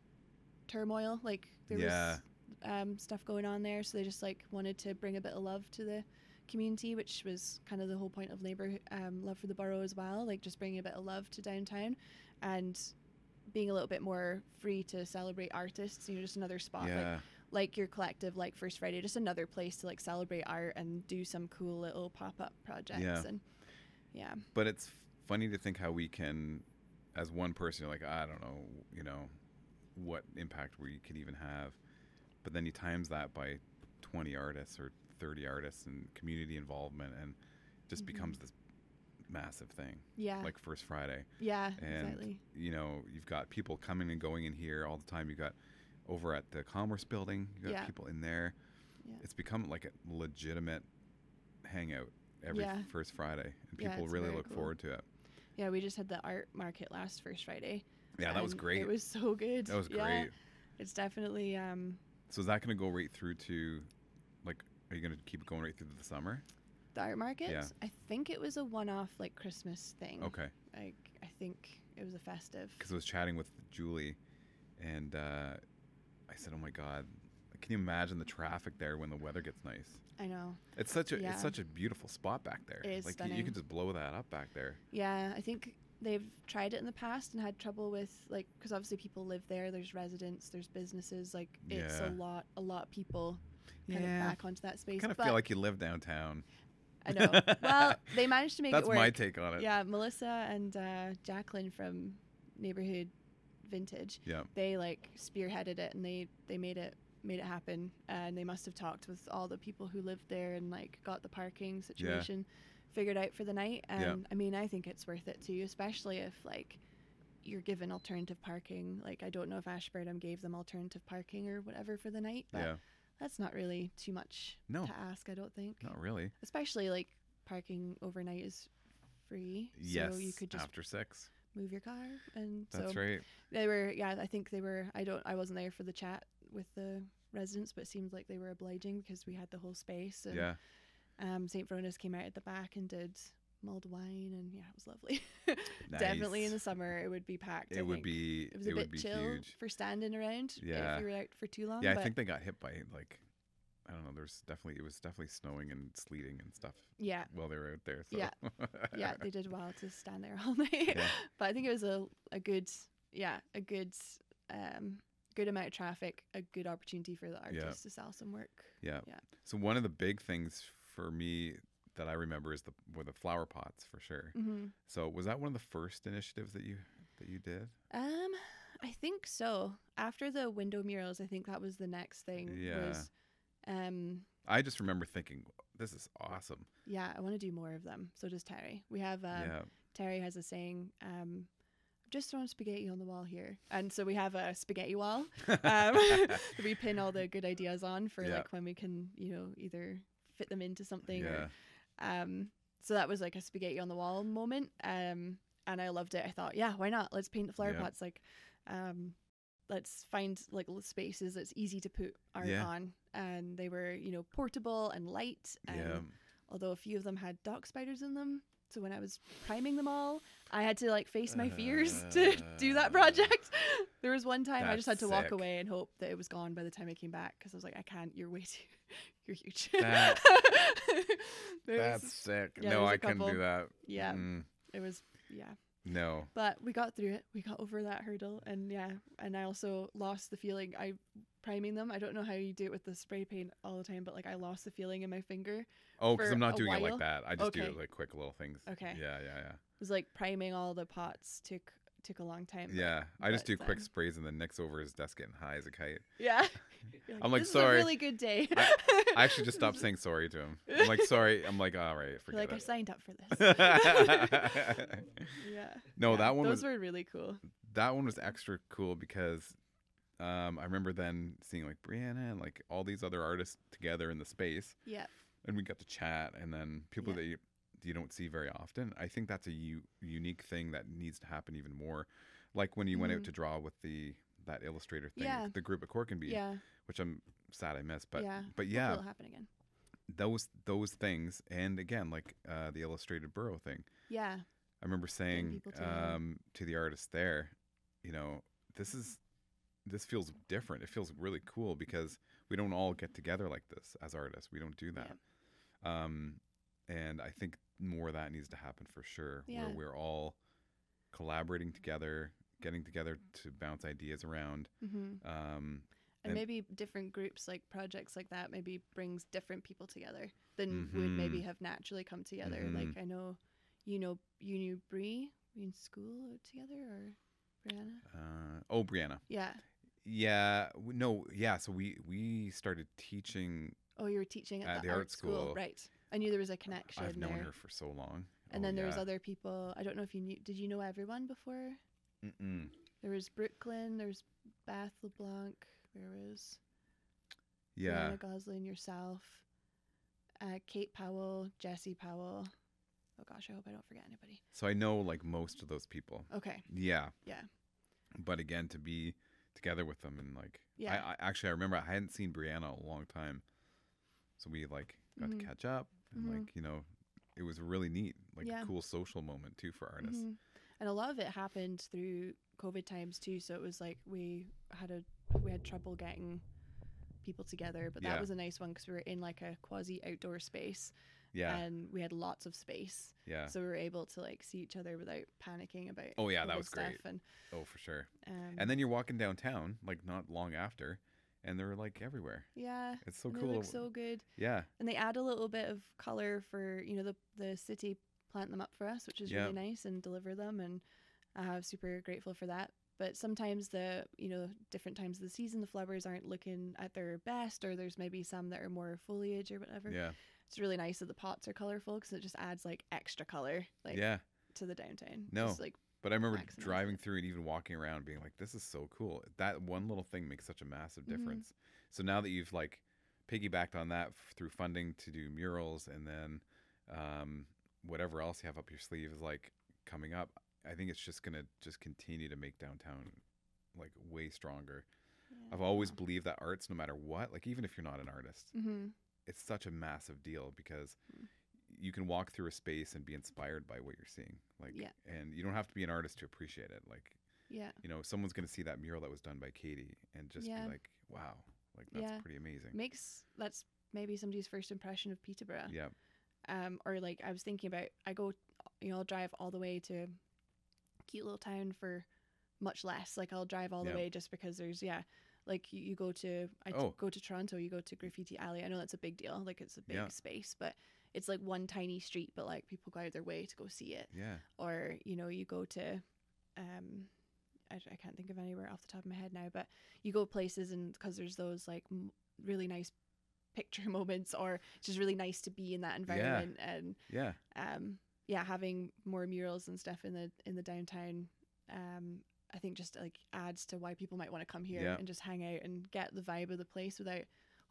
turmoil, like there Yeah. was um, stuff going on there, so they just like wanted to bring a bit of love to the community, which was kind of the whole point of neighbor um, Love for the Borough as well, like just bringing a bit of love to downtown and being a little bit more free to celebrate artists. You know, just another spot, like yeah, like your collective, like First Friday, just another place to like celebrate art and do some cool little pop-up projects. Yeah. And yeah, But it's funny to think how we can, as one person, you're like, I don't know, you know, what impact we could even have. But then you times that by twenty artists or thirty artists and community involvement, and it just Mhm. becomes this massive thing, yeah, like First Friday. yeah, And, exactly. you know, you've got people coming and going in here all the time. You've got over at the Commerce Building, you've got Yeah. people in there. Yeah. It's become like a legitimate hangout every Yeah. First Friday. And Yeah, people it's really very look cool. forward to it. Yeah, we just had the art market last First Friday. Yeah, that was and great. It was so good. That was Yeah, great. it's definitely um, So is that going to go right through to, like, are you going to keep it going right through to the summer? the art market. Yeah. I think it was a one-off like Christmas thing. Okay. Like I think it was a festive. Because I was chatting with Julie, and uh, I said, "Oh my God, can you imagine the traffic there when the weather gets nice? I know. It's such a Yeah. it's such a beautiful spot back there. It is like you, you stunning. can just blow that up back there. Yeah, I think they've tried it in the past and had trouble with like because obviously people live there. There's residents, there's businesses. Like it's Yeah. a lot, a lot of people kind Yeah. of back onto that space. I kind of but feel like you live downtown. I know. Well, they managed to make That's it work. my take on it. Yeah, Melissa and uh, Jacqueline from Neighborhood Vintage. Yeah. They like spearheaded it and they they made it made it happen. And they must have talked with all the people who lived there and like got the parking situation figured out for the night. And Yeah. I mean, I think it's worth it too, especially if like you're given alternative parking. Like I don't know if Ashburnham gave them alternative parking or whatever for the night, but Yeah. that's not really too much No. to ask, I don't think. Not really. Especially like parking overnight is free. Yes. So you could just after six. move your car. And That's so right. they were, yeah, I think they were, I don't, I wasn't there for the chat with the residents, but it seemed like they were obliging because we had the whole space. And, Yeah. Um, Saint Verona's came out at the back and did mulled wine, and yeah, it was lovely. Nice. Definitely in the summer it would be packed. It I would think. be. It was it a would bit be chill huge. for standing around Yeah. if you were out for too long. Yeah, I but think they got hit by like, I don't know. There's definitely it was definitely snowing and sleeting and stuff yeah, while they were out there. So. Yeah. yeah, they did well to stand there all night. Yeah. But I think it was a a good, yeah, a good, um, good amount of traffic, a good opportunity for the artists to sell some work. Yeah. Yeah. So one of the big things for me that I remember is the were the flower pots for sure. hmm So was that one of the first initiatives that you that you did? Um, I think so. After the window murals, I think that was the next thing. Yeah. Was, um, I just remember thinking, this is awesome. yeah, I want to do more of them. So does Terry. We have um, yeah. Terry has a saying, um, just throwing spaghetti on the wall here. And so we have a spaghetti wall um, that we pin all the good ideas on for Yeah. like when we can, you know, either fit them into something Yeah. or, um, so that was like a spaghetti on the wall moment. Um, and I loved it. I thought, yeah, why not? Let's paint the flower Yeah. pots. Like, um, let's find like little spaces that's easy to put art Yeah. on. And they were, you know, portable and light. And Yeah. although a few of them had dock spiders in them. So when I was priming them all, I had to like face my fears to do that project. There was one time I just had That's to walk sick. away and hope that it was gone by the time I came back, because I was like, I can't. You're way too. You're huge. That- There was- That's sick. yeah, no, there's a I couldn't couple. do that. yeah, Mm, it was yeah. no. But we got through it. We got over that hurdle, and yeah. And I also lost the feeling. I priming them. I don't know how you do it with the spray paint all the time, but like I lost the feeling in my finger. Oh, because for I'm not a doing it while? like that. I just do Okay. it like quick little things. Okay. Yeah, yeah, yeah. It was like priming all the pots took took a long time. but- Yeah, I just do but, quick um, sprays and then Nick's over his desk getting high as a kite. Yeah. You're I'm like, this sorry. Is a really good day. I actually just stopped saying sorry to him. I'm like, sorry. I'm like, all right, You're forget like I it. signed up for this. yeah. No, Yeah, that one Those was were really cool. that one was extra cool because um, I remember then seeing like Brianna and like all these other artists together in the space, Yeah. and we got to chat, and then people Yeah. that you, you don't see very often. I think that's a u- unique thing that needs to happen even more. Like when you went out Mhm. to draw with the that illustrator thing, Yeah. the group at Corkenby, Yeah. which I'm sad I missed, but yeah. but Hopefully yeah, it'll happen again. those those things, and again like uh, the illustrated burrow thing. Yeah. I remember saying people together. um, to the artist there, you know, this is this feels different. It feels really cool because we don't all get together like this as artists. We don't do that. Um, and I think more of that needs to happen for sure. Yeah. Where we're all collaborating together, getting together to bounce ideas around. hmm Um, And, And- maybe different groups, like projects like that, maybe brings different people together than would maybe Mhm. have naturally come together. Mhm. Like I know, you know, you knew Bree were you in school together, or Brianna? uh, oh, Brianna. Yeah. Yeah. w- No. Yeah. So we we started teaching. Oh, you were teaching at, At the, the art, art school. school. right? I knew there was a connection I've known there. her for so long. And Oh, then there was yeah. other people. I don't know if you knew. Did you know everyone before? Mm-mm. There was Brooklyn. There's Beth LeBlanc. There was Yeah. Brianna Goslin, yourself, uh, Kate Powell, Jessie Powell. Oh gosh, I hope I don't forget anybody. So I know like most of those people. Okay. Yeah. Yeah. But again, to be together with them and like, Yeah. I, I actually I remember I hadn't seen Brianna a long time, so we like got Mhm. to catch up and Mhm. like you know, it was really neat, like Yeah. a cool social moment too for artists. Mhm. And a lot of it happened through COVID times too. So it was like we had a we had trouble getting people together, but that Yeah. was a nice one because we were in like a quasi outdoor space, Yeah, and we had lots of space, yeah. so we were able to like see each other without panicking about. Oh, yeah, that COVID was great. stuff. And Oh, for sure. um, And then you're walking downtown, like not long after, and they're like everywhere. yeah, It's so and cool. They look so good, Yeah, and they add a little bit of color for you know the the city plant them up for us, which is Yeah. really nice, and deliver them, and I'm super grateful for that. But sometimes the you know different times of the season, the flowers aren't looking at their best, or there's maybe some that are more foliage or whatever. yeah, It's really nice that the pots are colorful because it just adds like extra color like yeah. to the downtown. No. Just, like But I remember maximize driving it. through and even walking around being like, this is so cool. That one little thing makes such a massive Mhm. difference. So now that you've like piggybacked on that f- through funding to do murals and then um, whatever else you have up your sleeve is like coming up, I think it's just going to just continue to make downtown like way stronger. I've always believed that arts, no matter what, like even if you're not an artist, Mm-hmm. it's such a massive deal because Mm. you can walk through a space and be inspired by what you're seeing. Like, Yeah. and you don't have to be an artist to appreciate it. Like, Yeah. you know, someone's going to see that mural that was done by Katie and just Yeah. be like, wow, like that's Yeah. pretty amazing. Makes that's maybe somebody's first impression of Peterborough. Yeah. Um, or like I was thinking about, I go, you know, I'll drive all the way to a cute little town for much less. Like I'll drive all Yeah. the way just because there's, yeah, like you, you go to, I t- Oh. go to Toronto, you go to Graffiti Alley. I know that's a big deal. Like it's a big Yeah. space, but it's like one tiny street, but like people go out of their way to go see it. Yeah. Or, you know, you go to, um, I, I can't think of anywhere off the top of my head now, but you go places and because there's those like m- really nice picture moments, or it's just really nice to be in that environment. And Yeah. um yeah, having more murals and stuff in the in the downtown, um I think just like adds to why people might want to come here Yeah. and just hang out and get the vibe of the place without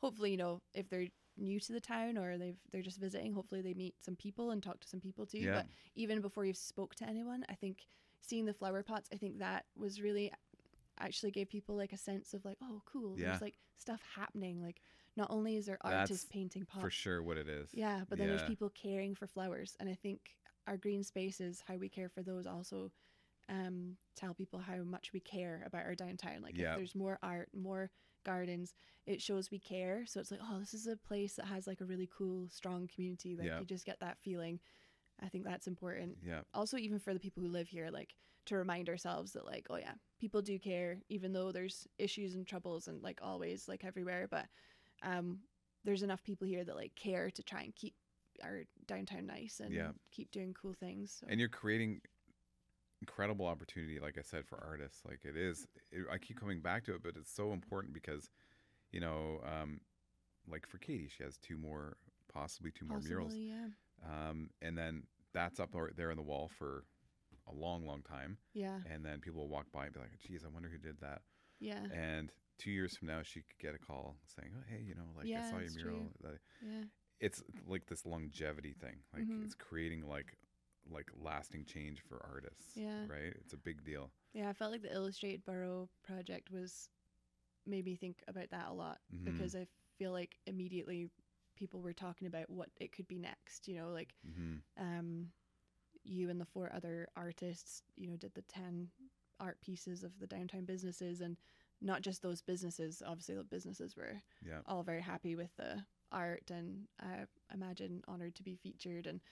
hopefully, you know, if they're new to the town or they've they're just visiting, hopefully they meet some people and talk to some people too. Yeah. But even before you've spoke to anyone, I think seeing the flower pots, I think that was really actually gave people like a sense of like, oh, cool. Yeah. There's like stuff happening. Like not only is there That's artists painting pots, For sure what it is. yeah, but then Yeah. there's people caring for flowers, and I think our green spaces, how we care for those, also um, tell people how much we care about our downtown. Like Yeah. if there's more art, more gardens, it shows we care. So it's like, oh, this is a place that has like a really cool, strong community. Like Yeah. you just get that feeling. I think that's important. Yeah. Also, even for the people who live here, like to remind ourselves that like, oh yeah, people do care, even though there's issues and troubles and like always like everywhere. But um, there's enough people here that like care to try and keep our downtown nice and Yeah. keep doing cool things. So. And you're creating incredible opportunity, like I said, for artists. Like it is, it, I keep coming back to it, but it's so important because, you know, um, like for Katie, she has two more, possibly two more murals. Possibly, yeah. Um, and then that's up or- there on the wall for a long, long time. Yeah. And then people will walk by and be like, geez, I wonder who did that. Yeah. And two years from now, she could get a call saying, oh, hey, you know, like Yeah, I saw your it's mural. true. That- Yeah. It's like this longevity thing. Like Mhm. it's creating like like lasting change for artists. Yeah. Right? It's a big deal. Yeah. I felt like the Illustrated Borough project was made me think about that a lot Mhm. because I feel like immediately people were talking about what it could be next. You know, like hmm um, you and the four other artists, you know, did the ten art pieces of the downtown businesses, and not just those businesses. Obviously, the businesses were Yeah. all very happy with the art, and I imagine honored to be featured. And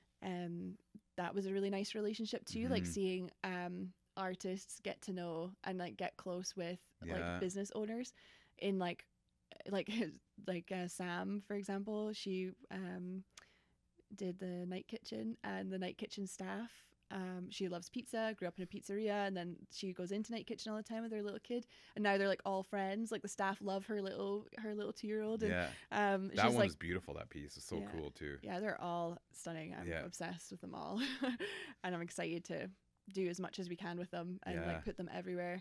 um, that was a really nice relationship too, like Mhm. seeing um, artists get to know and like get close with Yeah. like business owners in like like like uh, Sam, for example. She um, did the Night Kitchen, and the Night Kitchen staff, um, she loves pizza, grew up in a pizzeria, and then she goes into Night Kitchen all the time with her little kid, and now they're like all friends. Like the staff love her little her little two year old, and Yeah. um, That she's one like, was beautiful. That piece is so Yeah. cool too. yeah, they're all stunning. I'm Yeah. obsessed with them all, and I'm excited to do as much as we can with them and Yeah. like put them everywhere.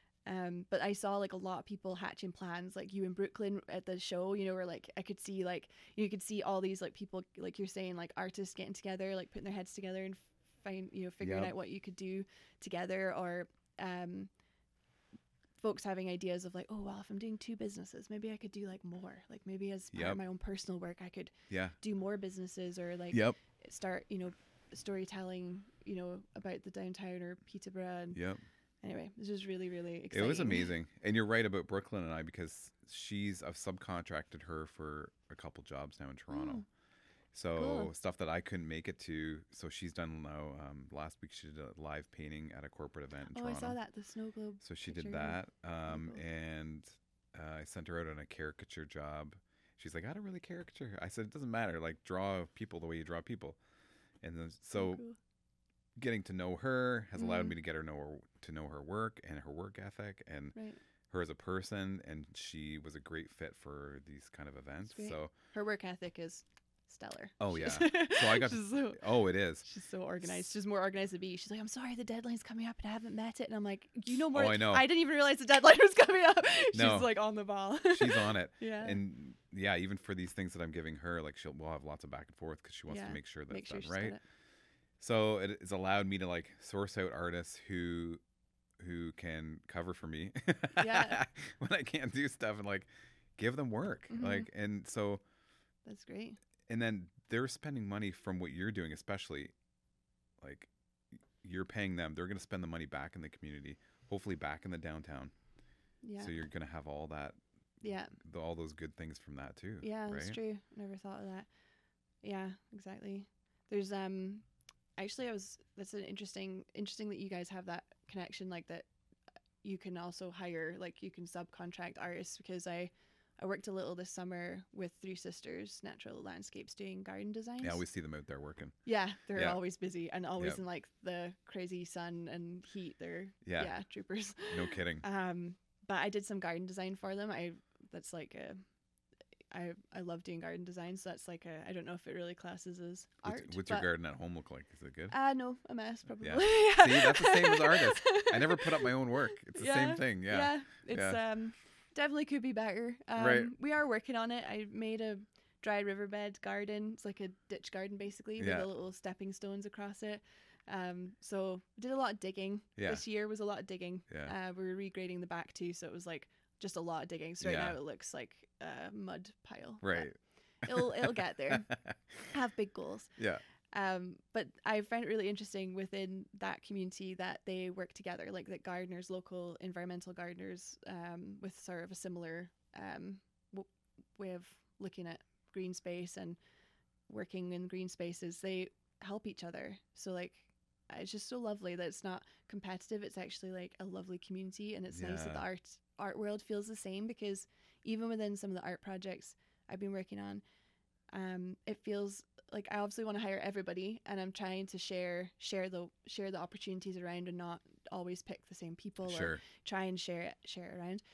Um, but I saw like a lot of people hatching plans, like you in Brooklyn at the show, you know, where like I could see like you could see all these like people, like you're saying, like artists getting together, like putting their heads together and find, you know, figuring Yep. out what you could do together, or um, folks having ideas of like, oh well, if I'm doing two businesses, maybe I could do like more, like maybe as part Yep. of my own personal work, I could Yeah. do more businesses, or like Yep. start, you know, storytelling, you know, about the downtown or Peterborough. And Yep. anyway, this was really, really It exciting. was amazing. And you're right about Brooklyn and I, because she's, I've subcontracted her for a couple jobs now in Toronto. Mm. So Cool. stuff that I couldn't make it to. So she's done now, um, last week she did a live painting at a corporate event in Oh, Toronto. I saw that, the snow globe. So she picture. did that. Um, cool. and uh, I sent her out on a caricature job. She's like, I don't really caricature. I said, it doesn't matter. Like, draw people the way you draw people. And then, so cool. getting to know her has allowed Mhm. me to get her know her, to know her work and her work ethic and Right. her as a person. And she was a great fit for these kind of events. Sweet. So, Her work ethic is stellar. Oh, She's- yeah. So I got she's so oh, it is. she's so organized. She's more organized than me. She's like, I'm sorry, the deadline's coming up and I haven't met it. And I'm like, you know more. Oh, I know. I didn't even realize the deadline was coming up. She's No. like on the ball. She's on it. Yeah. And yeah, even for these things that I'm giving her, like she'll we'll have lots of back and forth because she wants Yeah. to make sure that's Make sure done she's right. got it. So it has allowed me to like source out artists who who can cover for me Yeah. when I can't do stuff, and like give them work. Mhm. Like, and so That's great. and then they're spending money from what you're doing, especially like you're paying them. They're going to spend the money back in the community, hopefully back in the downtown. Yeah. So you're going to have all that, yeah. the, all those good things from that too. Yeah, that's right? true. Never thought of that. Yeah, exactly. There's um actually I was that's an interesting interesting that you guys have that connection, like that you can also hire, like you can subcontract artists, because I I worked a little this summer with Three Sisters Natural Landscapes doing garden designs. Yeah, we see them out there working. Yeah, they're Yeah. always busy and always Yep. in like the crazy sun and heat. They're Yeah. yeah, troopers. No kidding. Um, but I did some garden design for them. I that's like a, I I love doing garden design, so that's like a, I don't know if it really classes as What's, art. what's your but- garden at home look like? Is it good? Uh no, a mess probably. Yeah. See, that's the same as artists. I never put up my own work. It's the Yeah, same thing. Yeah. it's Yeah. um, definitely could be better. Um, Right. We are working on it. I made a dry riverbed garden. It's like a ditch garden basically with Yeah. the little stepping stones across it. Um, so we did a lot of digging. Yeah. This year was a lot of digging. Yeah. Uh, we were regrading the back too, so it was like just a lot of digging. So right Yeah. now it looks like a mud pile. but Right. It'll it'll get there. I have big goals. Yeah. Um, but I find it really interesting within that community that they work together, like that gardeners, local environmental gardeners, um, with sort of a similar um, w- way of looking at green space and working in green spaces, they help each other. So like, it's just so lovely that it's not competitive. It's actually like a lovely community, and it's nice that the Yeah. art art world feels the same, because even within some of the art projects I've been working on, um, it feels like I obviously want to hire everybody, and I'm trying to share share the share the opportunities around and not always pick the same people or Sure. try and share it share it around.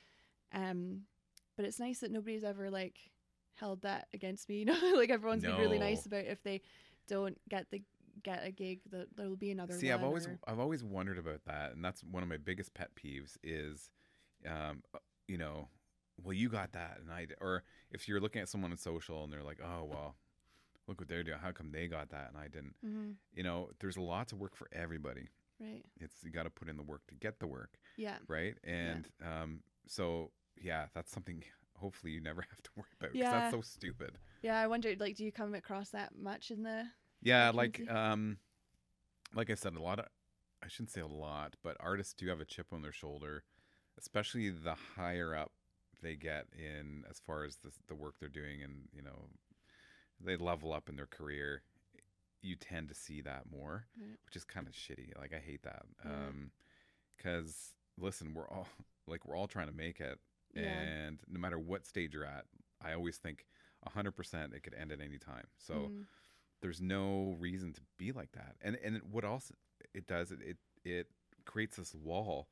Um, but it's nice that nobody's ever like held that against me. You know, like everyone's been really No. nice about if they don't get the get a gig that there will be another. See, one I've always or- I've always wondered about that, and that's one of my biggest pet peeves is, um, you know, well, you got that, and I, d- or if you're looking at someone on social and they're like, oh well, look what they're doing. How come they got that and I didn't? Mhm. You know, there's lots of work for everybody. Right. It's you got to put in the work to get the work, Yeah. right? And um, so yeah, that's something. Hopefully, you never have to worry about because Yeah. that's so stupid. Yeah. I wondered, like, do you come across that much in the? Yeah, the like community? um, like I said, a lot of I shouldn't say a lot, but artists do have a chip on their shoulder, especially the higher up they get in as far as the the work they're doing, and you know, they level up in their career. You tend to see that more, Right. which is kind of shitty. Like I hate that, Yeah. um, because listen, we're all like we're all trying to make it, Yeah. and no matter what stage you're at, I always think one hundred percent it could end at any time. So Mhm. there's no reason to be like that. And and what else it does, it it, it creates this wall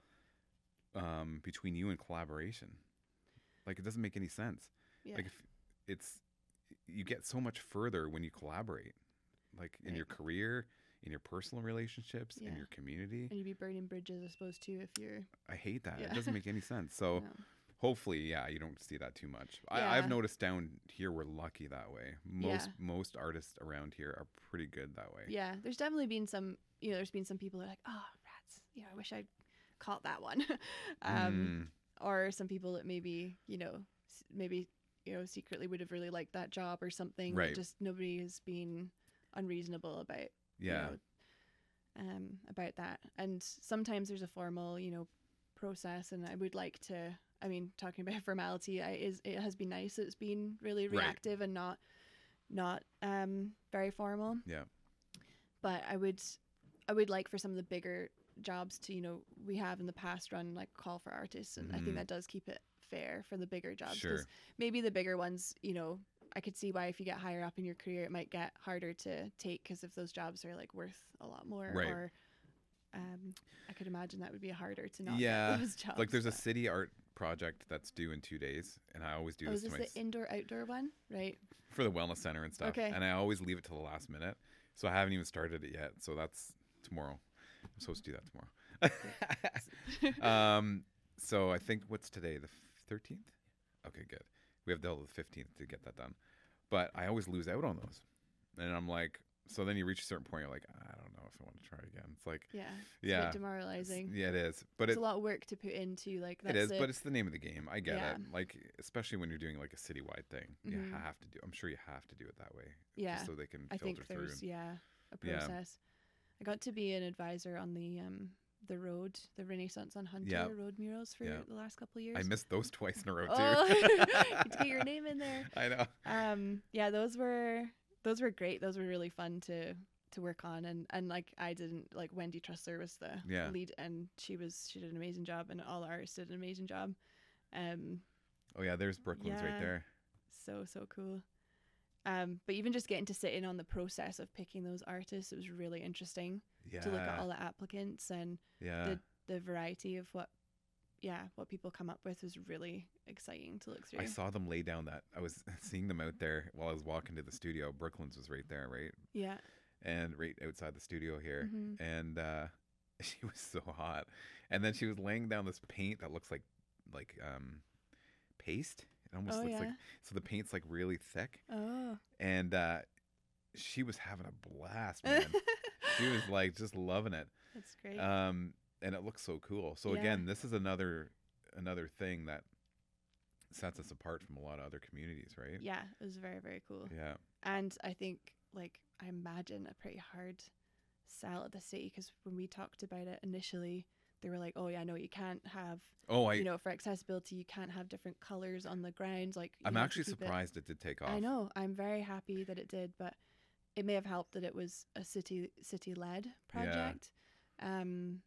um, between you and collaboration. Like it doesn't make any sense. Yeah. Like if it's you get so much further when you collaborate, like in Right. your career, in your personal relationships, in Yeah. your community. And you'd be burning bridges, I suppose, too, if you're. I hate that. It Yeah. doesn't make any sense. So No. hopefully, yeah, you don't see that too much. I, Yeah. I've noticed down here we're lucky that way. Most Yeah. most artists around here are pretty good that way. Yeah, there's definitely been some. You know, there's been some people who are like, oh, rats. You know, I wish I caught that one. um, Mm, Or some people that maybe, you know, s- maybe you know secretly would have really liked that job or something. but Right. Just nobody has been unreasonable about. you yeah. know, um, about that. And sometimes there's a formal, you know, process, and I would like to. I mean, talking about formality, I, is it has been nice. It's been really Right. reactive and not not um, very formal. Yeah. But I would I would like for some of the bigger jobs to, you know, we have in the past run like call for artists, and I think Mhm. that does keep it fair for the bigger jobs. Sure. Maybe the bigger ones, you know, I could see why if you get higher up in your career, it might get harder to take because if those jobs are like worth a lot more, Right. or um, I could imagine that would be harder to not Yeah. get those jobs. Like there's a but- city art project that's due in two days, and I always do Oh, this is to this my the indoor outdoor one? Right. for the wellness center and stuff. Okay. And I always leave it till the last minute. So I haven't even started it yet. So that's tomorrow. I'm supposed to do that tomorrow. um, so I think what's today? The thirteenth? Okay, good. We have till the fifteenth to get that done. But I always lose out on those. And I'm like, so then you reach a certain point, you're like, I don't know if I want to try again. It's like, Yeah. It's Yeah. A bit demoralizing. yeah, it is. But It's it, a lot of work to put into like that's it is, it. but it's the name of the game. I get Yeah. it. Like, especially when you're doing like a citywide thing, you Mhm. have to do. I'm sure you have to do it that way. Yeah. Just so they can I filter think through. there's And, yeah a Yeah. process. I got to be an advisor on the um the road, the Renaissance on Hunter Yeah. road murals for Yeah. the last couple of years. I missed those twice in a row too. Oh, get to get your name in there. I know. Um, yeah, those were those were great. Those were really fun to to work on, and and like I didn't like Wendy Trussler was the Yeah. lead, and she was she did an amazing job, and all the artists did an amazing job. Um, Oh yeah, there's Brooklyn's right Yeah. there. so so cool. Um, but even just getting to sit in on the process of picking those artists, it was really interesting Yeah. to look at all the applicants and yeah. the the variety of what, yeah, what people come up with was really exciting to look through. I saw them lay down that. I was seeing them out there while I was walking to the studio. Brooklyn's was right there, right? Yeah, And right outside the studio here. Mhm. And uh, she was so hot. And then she was laying down this paint that looks like, like, um, paste. It almost Oh, looks yeah. like, so the paint's like really thick. Oh. And uh, she was having a blast, man. She was like just loving it. That's great. Um, and it looks so cool. So Yeah. again, this is another another thing that sets us apart from a lot of other communities, right? Yeah, it was very, very cool. Yeah. And I think, like, I imagine a pretty hard sell at the city, because when we talked about it initially, they were like, oh, yeah, no, you can't have, Oh, I you know, for accessibility, you can't have different colors on the ground. Like, you I'm have to actually keep it- surprised it. did take off. I know. I'm very happy that it did, but it may have helped that it was a city city led project. Um,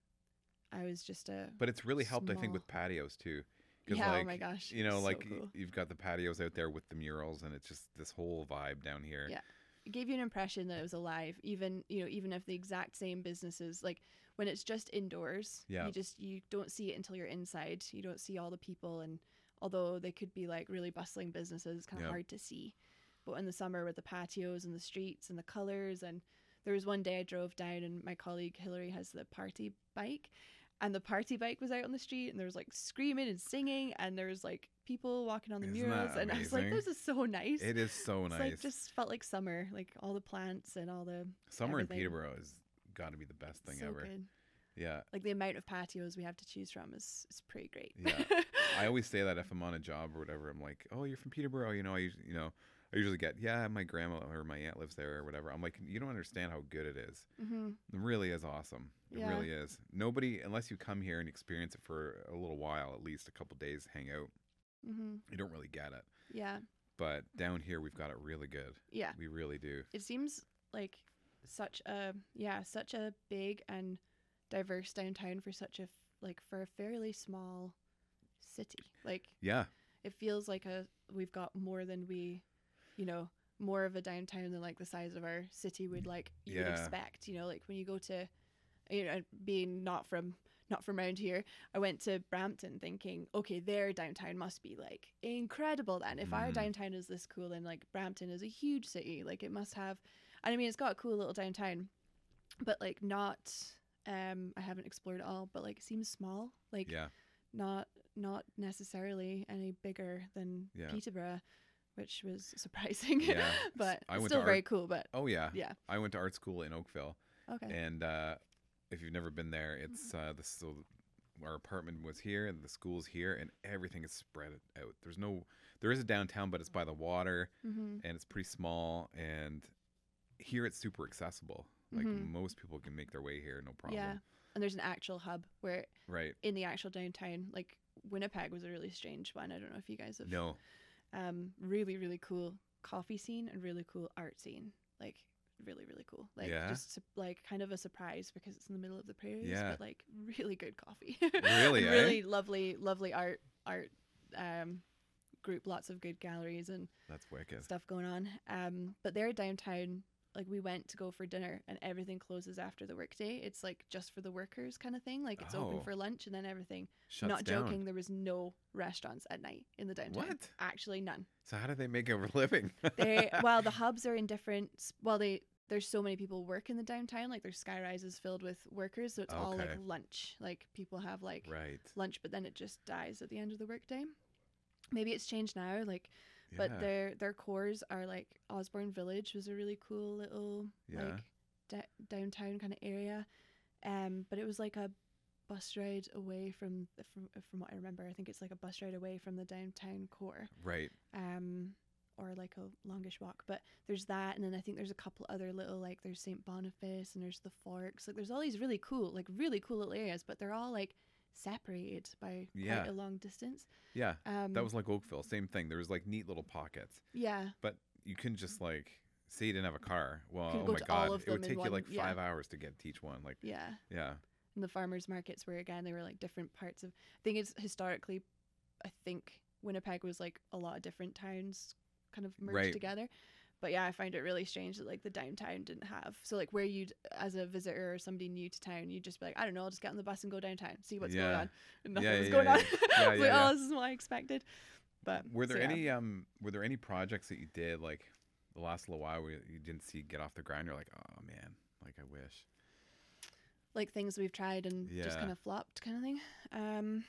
I was just a But it's really helped, I think, small- with patios too. 'Cause, Yeah, oh like, my gosh, You know, so like cool. y- you've got the patios out there with the murals, and it's just this whole vibe down here. Yeah. It gave you an impression that it was alive, even, you know, even if the exact same businesses, like when it's just indoors, Yeah. you just, you don't see it until you're inside. You don't see all the people. And although they could be like really bustling businesses, it's kind of Yeah. hard to see. But in the summer with the patios and the streets and the colors, and there was one day I drove down and my colleague Hillary has the party bike, and the party bike was out on the street, and there was like screaming and singing, and there was like people walking on the Isn't murals, that and I was like, amazing? this is so nice. It is so It's nice. like just felt like summer, like all the plants and all the Summer in everything. Peterborough has got to be the best thing so ever. good. Yeah. Like the amount of patios we have to choose from is is pretty great. Yeah. I always say that if I'm on a job or whatever, I'm like, oh, you're from Peterborough. You know, I usually, you know, I usually get, yeah, my grandma or my aunt lives there or whatever. I'm like, you don't understand how good it is. hmm It really is awesome. It Yeah. really is. Nobody, unless you come here and experience it for a little while, at least a couple days, hang out, hmm you don't really get it. Yeah, But down here, we've got it really good. yeah. We really do. It seems like such a yeah, such a big and diverse downtown for such a f- like for a fairly small city. Like Yeah. it feels like a we've got more than we, you know, more of a downtown than like the size of our city would like you would Yeah. expect. You know, like when you go to, you know, being not from not from around here, I went to Brampton thinking, okay, their downtown must be like incredible. Then if our Mm. downtown is this cool, then like Brampton is a huge city. Like it must have, and I mean, it's got a cool little downtown, but like not. Um, I haven't explored it all, but like it seems small. Like Yeah. not not necessarily any bigger than Yeah. Peterborough, which was surprising. Yeah. but I went still to very art- cool. But Oh, yeah. yeah, I went to art school in Oakville. okay. And uh, if you've never been there, it's uh, the so our apartment was here and the school's here, and everything is spread out. There's no, there is a downtown, but it's by the water, hmm and it's pretty small. And here it's super accessible. Like Mhm. most people can make their way here, no problem. Yeah, and there's an actual hub where Right. in the actual downtown, like Winnipeg was a really strange one. I don't know if you guys have. No. Um, really, really cool coffee scene and really cool art scene. Like really, really cool. Like Yeah? just su- like kind of a surprise because it's in the middle of the prairies. Yeah. But like really good coffee. Really, And eh? really lovely, lovely art art um group. Lots of good galleries and That's wicked. stuff going on. Um, but they're downtown. Like we went to go for dinner and everything closes after the workday. It's like just for the workers kind of thing. Like it's Oh. open for lunch and then everything. Shuts Not down. joking, there was no restaurants at night in the downtown. What? Actually, none. So how do they make a living? They well, the hubs are in different. s- Well, they there's so many people work in the downtown. Like there's sky rises filled with workers, so it's all Okay. like lunch. Like people have like Right. lunch, but then it just dies at the end of the workday. Maybe it's changed now. Like Yeah. but their their cores are like Osborne Village was a really cool little Yeah. like d- downtown kind of area, um. But it was like a bus ride away from the, from from what I remember. I think it's like a bus ride away from the downtown core, Right. um, or like a longish walk. But there's that, and then I think there's a couple other little like there's Saint Boniface and there's the Forks. Like there's all these really cool like really cool little areas, but they're all like separated by Yeah. quite a long distance. Yeah. Um, That was like Oakville. Same thing. There was like neat little pockets, yeah. but you couldn't just like say you didn't have a car. Well, Couldn't oh go my to god, all of it would them in take you one- like yeah. five hours to get to each one. Like, Yeah. yeah, And the farmers markets were again they were like different parts of I think it's historically I think Winnipeg was like a lot of different towns kind of merged Right. together. But yeah, I find it really strange that like the downtown didn't have so like where you'd as a visitor or somebody new to town you'd just be like I don't know I'll just get on the bus and go downtown see what's Yeah. going on and nothing Yeah, was yeah, going yeah, on. yeah. I was Yeah, like yeah, oh this is what I expected. But Were there so, yeah. any um were there any projects that you did like the last little while where you didn't see get off the ground? You're like, oh man, like I wish. like things we've tried and just Yeah. kind of flopped kind of thing? Um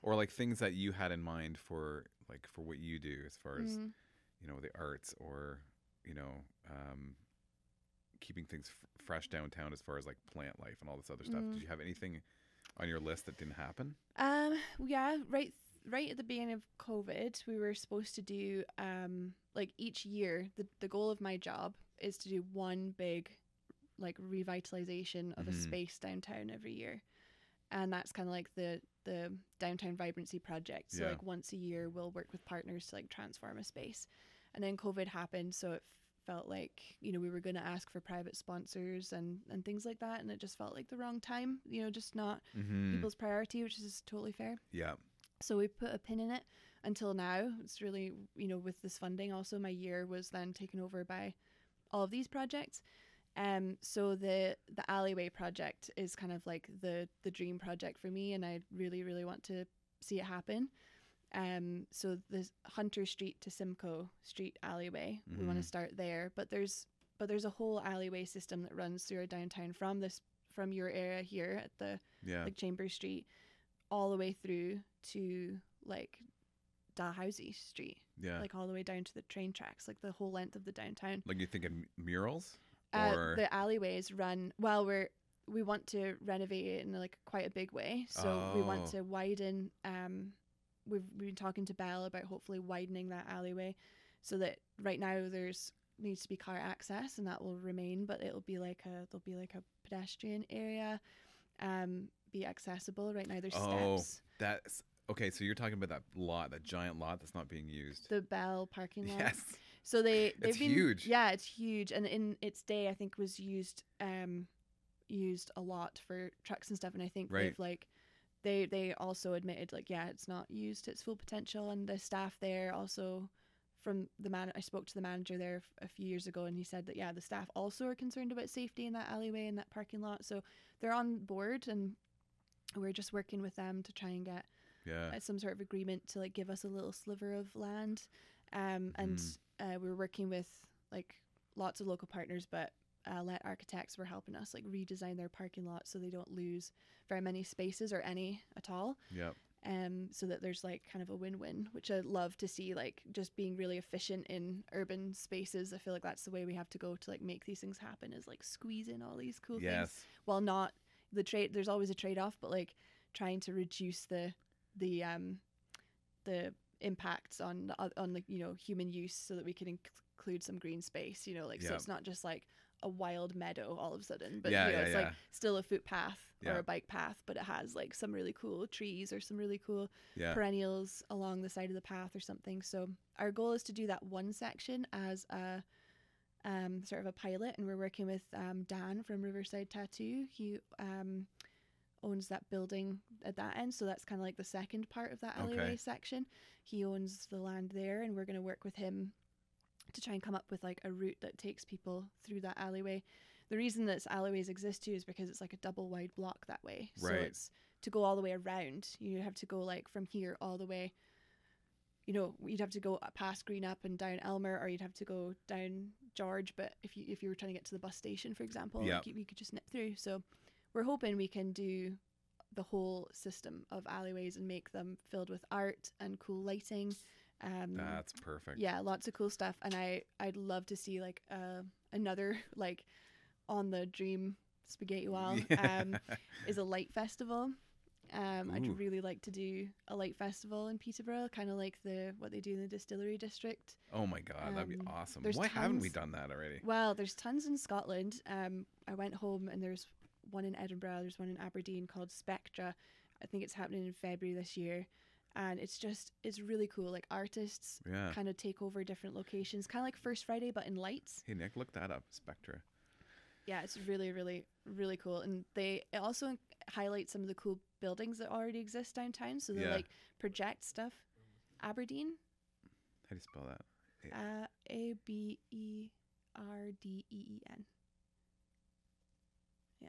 or like things that you had in mind for like for what you do as far as Mm. you know the arts or you know um, keeping things f- fresh downtown as far as like plant life and all this other stuff. Mm. Did you have anything on your list that didn't happen? Um, yeah, right, right at the beginning of COVID, we were supposed to do um, like each year. The the goal of my job is to do one big, like revitalization of a Mhm. space downtown every year, and that's kind of like the the downtown vibrancy project. So Yeah. like once a year, we'll work with partners to like transform a space, and then COVID happened, so it felt like you know we were going to ask for private sponsors and and things like that, and it just felt like the wrong time. You know, just not Mm-hmm. people's priority, which is totally fair. Yeah. So we put a pin in it until now. It's really, you know, with this funding, also my year was then taken over by all of these projects. Um, so the the alleyway project is kind of like the the dream project for me, and I really, really want to see it happen. Um, so the Hunter Street to Simcoe Street alleyway, we want Mhm. to start there. But there's but there's a whole alleyway system that runs through our downtown from this from your area here at the Yeah. like Chambers Street all the way through to like Dalhousie Street, yeah. Like, like all the way down to the train tracks, like the whole length of the downtown. you thinking murals Uh, or the alleyways run well. We're we want to renovate it in like quite a big way, so we Oh. want to widen. Um, we've, we've been talking to Bell about hopefully widening that alleyway, so that right now there's needs to be car access, and that will remain, but it'll be like a there'll be like a pedestrian area, um, be accessible. Right now there's oh steps. that's okay. So you're talking about that lot, that giant lot that's not being used. The Bell parking lot. Yes. So they they've It's been huge. Yeah, it's huge, and in its day, I think was used um used a lot for trucks and stuff. And I think Right. they've like they they also admitted like yeah, it's not used to its full potential, and the staff there also. From the man, I spoke to the manager there f- a few years ago, and he said that yeah, the staff also are concerned about safety in that alleyway and that parking lot. So they're on board, and we're just working with them to try and get Yeah. uh, some sort of agreement to like give us a little sliver of land. Um, and uh, we were working with like lots of local partners, but uh, Let Architects were helping us like redesign their parking lot so they don't lose very many spaces or any at all. Yep. Um, so that there's like kind of a win-win, which I love to see, like just being really efficient in urban spaces. I feel like that's the way we have to go to like make these things happen, is like squeeze in all these cool Yes. things while not the trade. There's always a trade-off, but like trying to reduce the the um the impacts on the, on the you know human use, so that we can inc- include some green space. You know, like so Yeah. it's not just like a wild meadow all of a sudden, but Yeah, you know, yeah, it's yeah. like still a footpath or Yeah. a bike path, but it has like some really cool trees or some really cool Yeah. perennials along the side of the path or something. So our goal is to do that one section as a um, sort of a pilot, and we're working with um, Dan from Riverside Tattoo. He um, owns that building at that end, so that's kind of like the second part of that alleyway Okay. section. He owns the land there, and we're going to work with him to try and come up with like a route that takes people through that alleyway. The reason that alleyways exist too is because it's like a double wide block that way. So Right. it's to go all the way around. You have to go like from here all the way. You know, you'd have to go past Green Up and down Elmer, or you'd have to go down George. But if you if you were trying to get to the bus station, for example, Yeah. like you, you could just nip through. So we're hoping we can do the whole system of alleyways and make them filled with art and cool lighting. Um, That's perfect. yeah, lots of cool stuff, and I I'd love to see like uh, another like on the dream spaghetti wall um, is a light festival. Um, I'd Ooh. really like to do a light festival in Peterborough, kind of like the what they do in the distillery district. Oh my God, that'd be Um, awesome. there's Why haven't we tons- done that already? Well, there's tons in Scotland. Um, I went home and there's one in Edinburgh. There's one in Aberdeen called Spectra. I think it's happening in February this year. And it's just, it's really cool. Like artists Yeah. kind of take over different locations, kind of like First Friday, but in lights. Hey Nick, look that up. Spectra. Yeah, it's really, really, really cool. And they it also highlight some of the cool buildings that already exist downtown. So they Yeah. like project stuff. Aberdeen, How do you spell that? Hey, uh, A B E R D E E N. Yeah.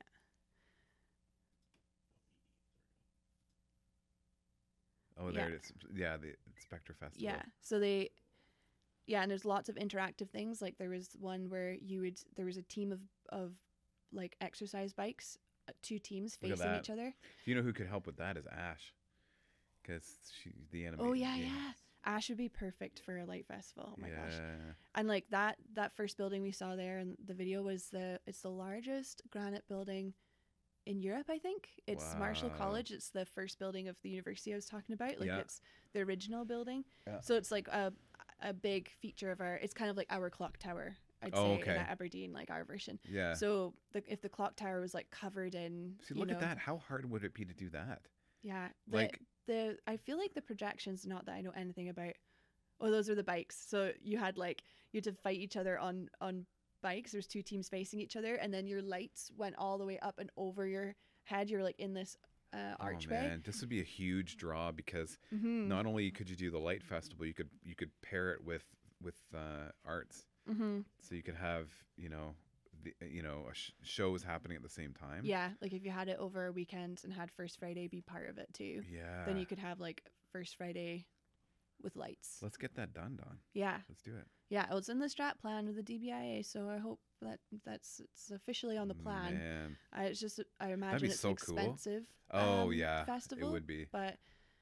oh, there yeah. it is. Yeah, the Spectra Festival. Yeah. So they, yeah, and there's lots of interactive things. Like there was one where you would, there was a team of, of like exercise bikes, uh, two teams Look at facing that. each other. You know who could help with that is Ash. because she the animation. Oh yeah, yeah. Ash would be perfect for a light festival. Oh my yeah. gosh. And like that that first building we saw there in the video was the it's the largest granite building in Europe, I think. It's Marshall Wow. College. It's the first building of the university I was talking about. Like Yeah. it's the original building. Yeah. So it's like a a big feature of our it's kind of like our clock tower, I'd Oh, say, okay. in Aberdeen, like our version. Yeah. So the, if the clock tower was like covered in See, you look know, at that. How hard would it be to do that? Yeah. The, Like- the I feel like the projections, not that I know anything about. Oh, those are the bikes. So you had like you had to fight each other on on bikes. There's two teams facing each other, and then your lights went all the way up and over your head. You're like in this uh, Oh archway. man, this would be a huge draw because Mm-hmm. not only could you do the light festival, you could you could pair it with with uh, arts. Mm-hmm. So you could have you know the you know a sh- shows happening at the same time. Yeah, like if you had it over a weekend and had First Friday be part of it too, Yeah. then you could have like First Friday with lights. Let's get that done, Don. Yeah, Let's do it. yeah. It was in the strat plan with the D B I A, so I hope that that's it's officially on the plan. Man. I, it's just I imagine be it's so an cool. expensive. Oh um, yeah, festival. it would be. But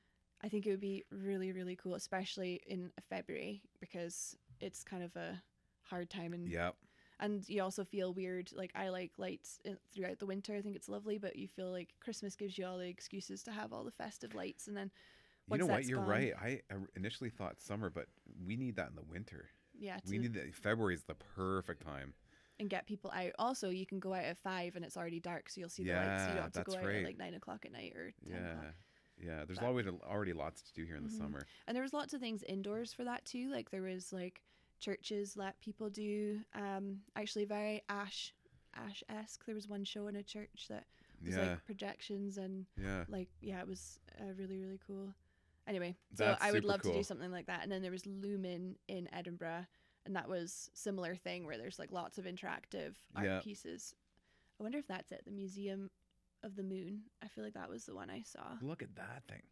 I think it would be really, really cool, especially in February because it's kind of a hard time. And Yep. and you also feel weird. Like I like lights in, throughout the winter. I think it's lovely, but you feel like Christmas gives you all the excuses to have all the festive lights, and then You once know what? that's You're gone- right. I I initially thought summer, but we need that in the winter. Yeah, to, We need that. February is the perfect time. and get people out. Also, you can go out at five and it's already dark, so you'll see the lights. You Yeah, don't have to go that's out right. at like nine o'clock at night or ten o'clock. Yeah. Yeah. There's But- always already lots to do here in the Mhm. summer. And there was lots of things indoors for that too. Like there was like churches let people do um actually very ash ash esque. There was one show in a church that was Yeah. like projections and Yeah. like yeah, it was uh, really really cool. Anyway, so That's I would super love to cool. do something like that. And then there was Lumen in Edinburgh, and that was similar thing where there's like lots of interactive art Yeah. pieces. I wonder if that's it. The Museum of the Moon. I feel like that was the one I saw. Look at that thing.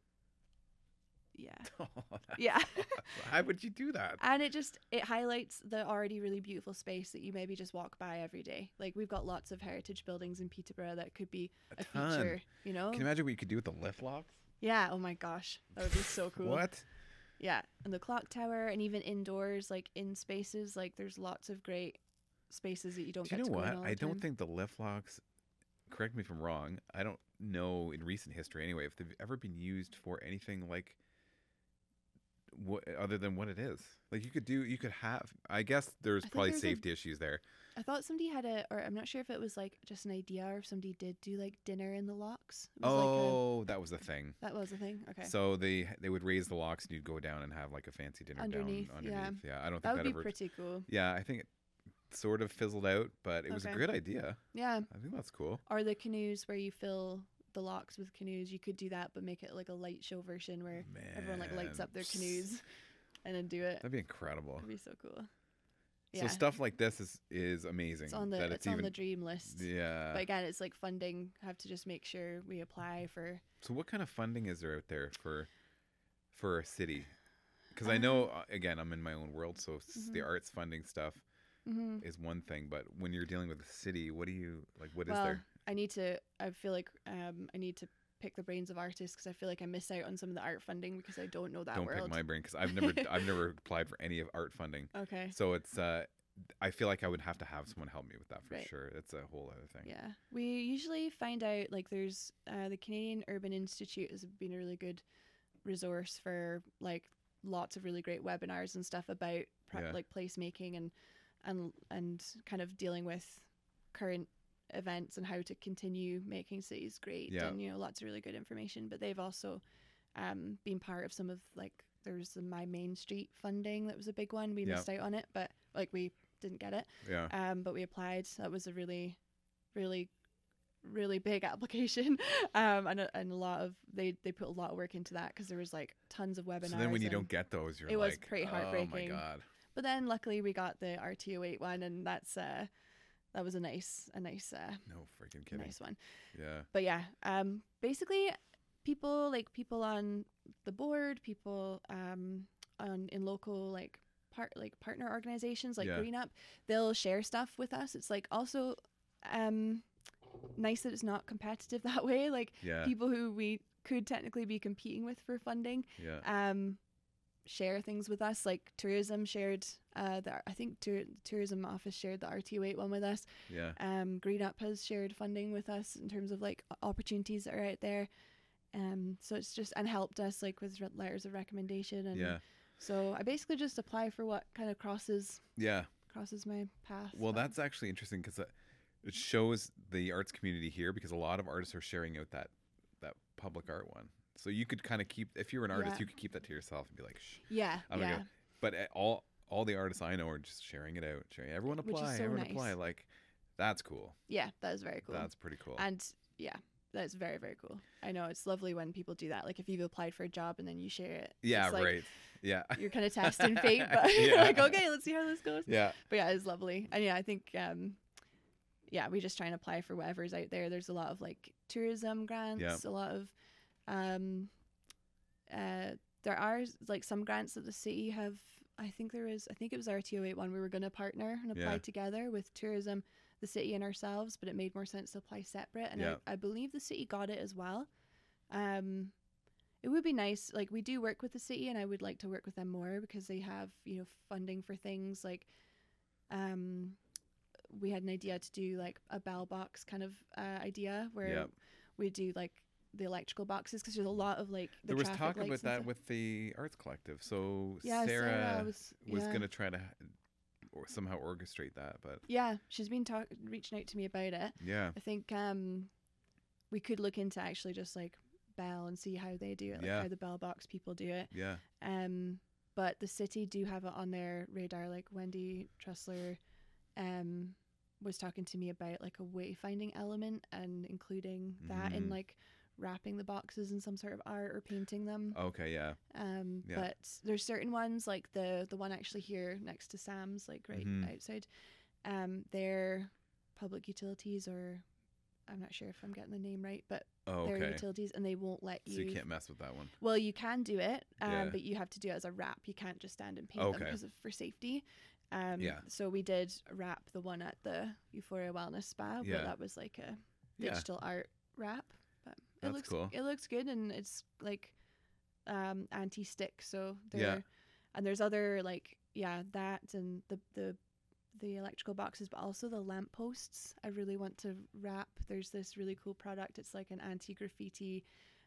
Yeah. Oh, that's Yeah. awesome. How would you do that? And it just it highlights the already really beautiful space that you maybe just walk by every day. Like we've got lots of heritage buildings in Peterborough that could be A a, ton. feature, you know? Can you imagine what you could do with the lift locks? Yeah, oh my gosh. That would be so cool. What? Yeah. And the clock tower and even indoors, like in spaces, like there's lots of great spaces that you don't Do get you know to go in what? all I the don't time. think the lift locks, correct me if I'm wrong, I don't know in recent history anyway, if they've ever been used for anything like what other than what it is. Like you could do, you could have, I guess there's I think probably there's a- safety issues there. I thought somebody had a or I'm not sure if it was like just an idea or if somebody did do like dinner in the locks. It was like Oh, that was the thing. a, that was a thing. Okay. So they they would raise the locks and you'd go down and have like a fancy dinner Underneath, down yeah. underneath. Yeah, I don't think that that, would be ever. pretty cool. Yeah, I think it sort of fizzled out, but it was a Okay. good idea. Yeah. I think that's cool. Or the canoes where you fill the locks with canoes. You could do that, but make it like a light show version where everyone like lights Man. up their canoes and then do it. That'd be incredible. That'd be so cool. So Yeah. stuff like this is is amazing. It's on the that it's, it's, on even the dream list. yeah. But again, it's like funding. Have to just make sure we apply for. So what kind of funding is there out there for for a city? Because I know uh, again I'm in my own world, so s Mm-hmm. the arts funding stuff is one thing, but when you're dealing with a city, what do you like? What is well, there? I need to. I feel like um, I need to pick the brains of artists because I feel like I miss out on some of the art funding because I don't know that Don't world. pick my brain because I've never I've never applied for any of art funding. Okay. So it's uh, I feel like I would have to have someone help me with that for Right. sure. It's a whole other thing. Yeah, we usually find out like there's uh, the Canadian Urban Institute has been a really good resource for like lots of really great webinars and stuff about pra- Yeah. like placemaking and and and kind of dealing with current events and how to continue making cities great Yeah. and you know lots of really good information. But they've also um, been part of some of like there's the My Main Street funding that was a big one. We Yeah. missed out on it, but like we didn't get it. Yeah. Um, but we applied. That was a really, really, really big application. Um, and a, and a lot of they they put a lot of work into that because there was like tons of webinars. So then when you and- don't get those, you're it was like, pretty oh my heartbreaking. god. But then luckily we got the R T O eight one, and that's uh, that was a nice a nice uh, No freaking kidding. nice one. Yeah. But yeah, um, basically, people like people on the board, people um, on in local like part like partner organizations like Yeah. Green Up, they'll share stuff with us. It's like also um, nice that it's not competitive that way. Like Yeah. people who we could technically be competing with for funding, Yeah. um, share things with us. Like tourism shared, uh, the, I think tour, tourism office shared the R T O eight one with us. Yeah. Um, Green Up has shared funding with us in terms of like opportunities that are out there. Um, so it's just, and helped us like with letters of recommendation. And Yeah. so I basically just apply for what kind of crosses Yeah. crosses my path. Well, but- that's actually interesting because it shows the arts community here, because a lot of artists are sharing out that that public art one. So you could kind of keep, if you're an artist, Yeah. you could keep that to yourself and be like, shh. yeah, I'm gonna yeah. go. But uh, all all the artists I know are just sharing it out. Sharing, everyone Which is apply, so everyone nice. apply. Like, that's cool. Yeah, that is very cool. That's pretty cool. And yeah, that's very, very cool. I know it's lovely when people do that. Like if you've applied for a job and then you share it. yeah, it's like right. Yeah. You're kind of testing fate, but Yeah. like, okay, let's see how this goes. Yeah. But yeah, it's lovely. And yeah, I think, um, yeah, we just try and apply for whatever's out there. There's a lot of like tourism grants, Yeah. a lot of, um, uh, there are like some grants that the city have. I think there is, I think it was R T O eight one. We were going to partner and apply Yeah. together with tourism, the city and ourselves, but it made more sense to apply separate. And Yeah. I, I believe the city got it as well. Um, it would be nice, like we do work with the city and I would like to work with them more because they have, you know, funding for things like, um, we had an idea to do like a bell box kind of uh, idea where Yeah. we do like the electrical boxes because there's a lot of like the There was traffic talk lights about and that stuff. with the arts collective. So Yeah, Sarah, Sarah was- was yeah. going to try to or somehow orchestrate that, but Yeah, she's been talk- reaching out to me about it. yeah. I think um, we could look into actually just like Bell and see how they do it, like Yeah. how the Bell box people do it. Yeah. Um, but the city do have it on their radar. Like Wendy Trussler um, was talking to me about like a wayfinding element and including that in Mhm. like wrapping the boxes in some sort of art or painting them. Okay, yeah. Um, Yeah. But there's certain ones like the the one actually here next to Sam's, like right Mhm. outside. Um, they're public utilities, or I'm not sure if I'm getting the name right, but Oh, they're okay. utilities, and they won't let So you. you can't mess with that one. Well, you can do it, um, Yeah. but you have to do it as a wrap. You can't just stand and paint them Okay. because of for safety. Um, Yeah. So we did wrap the one at the Euphoria Wellness Spa, Yeah. but that was like a Yeah. digital art wrap. But it That's looks cool. it looks good, and it's like um, anti-stick. So they're Yeah. and there's other like yeah that and the the the electrical boxes, but also the lamp posts. I really want to wrap. There's this really cool product. It's like an anti-graffiti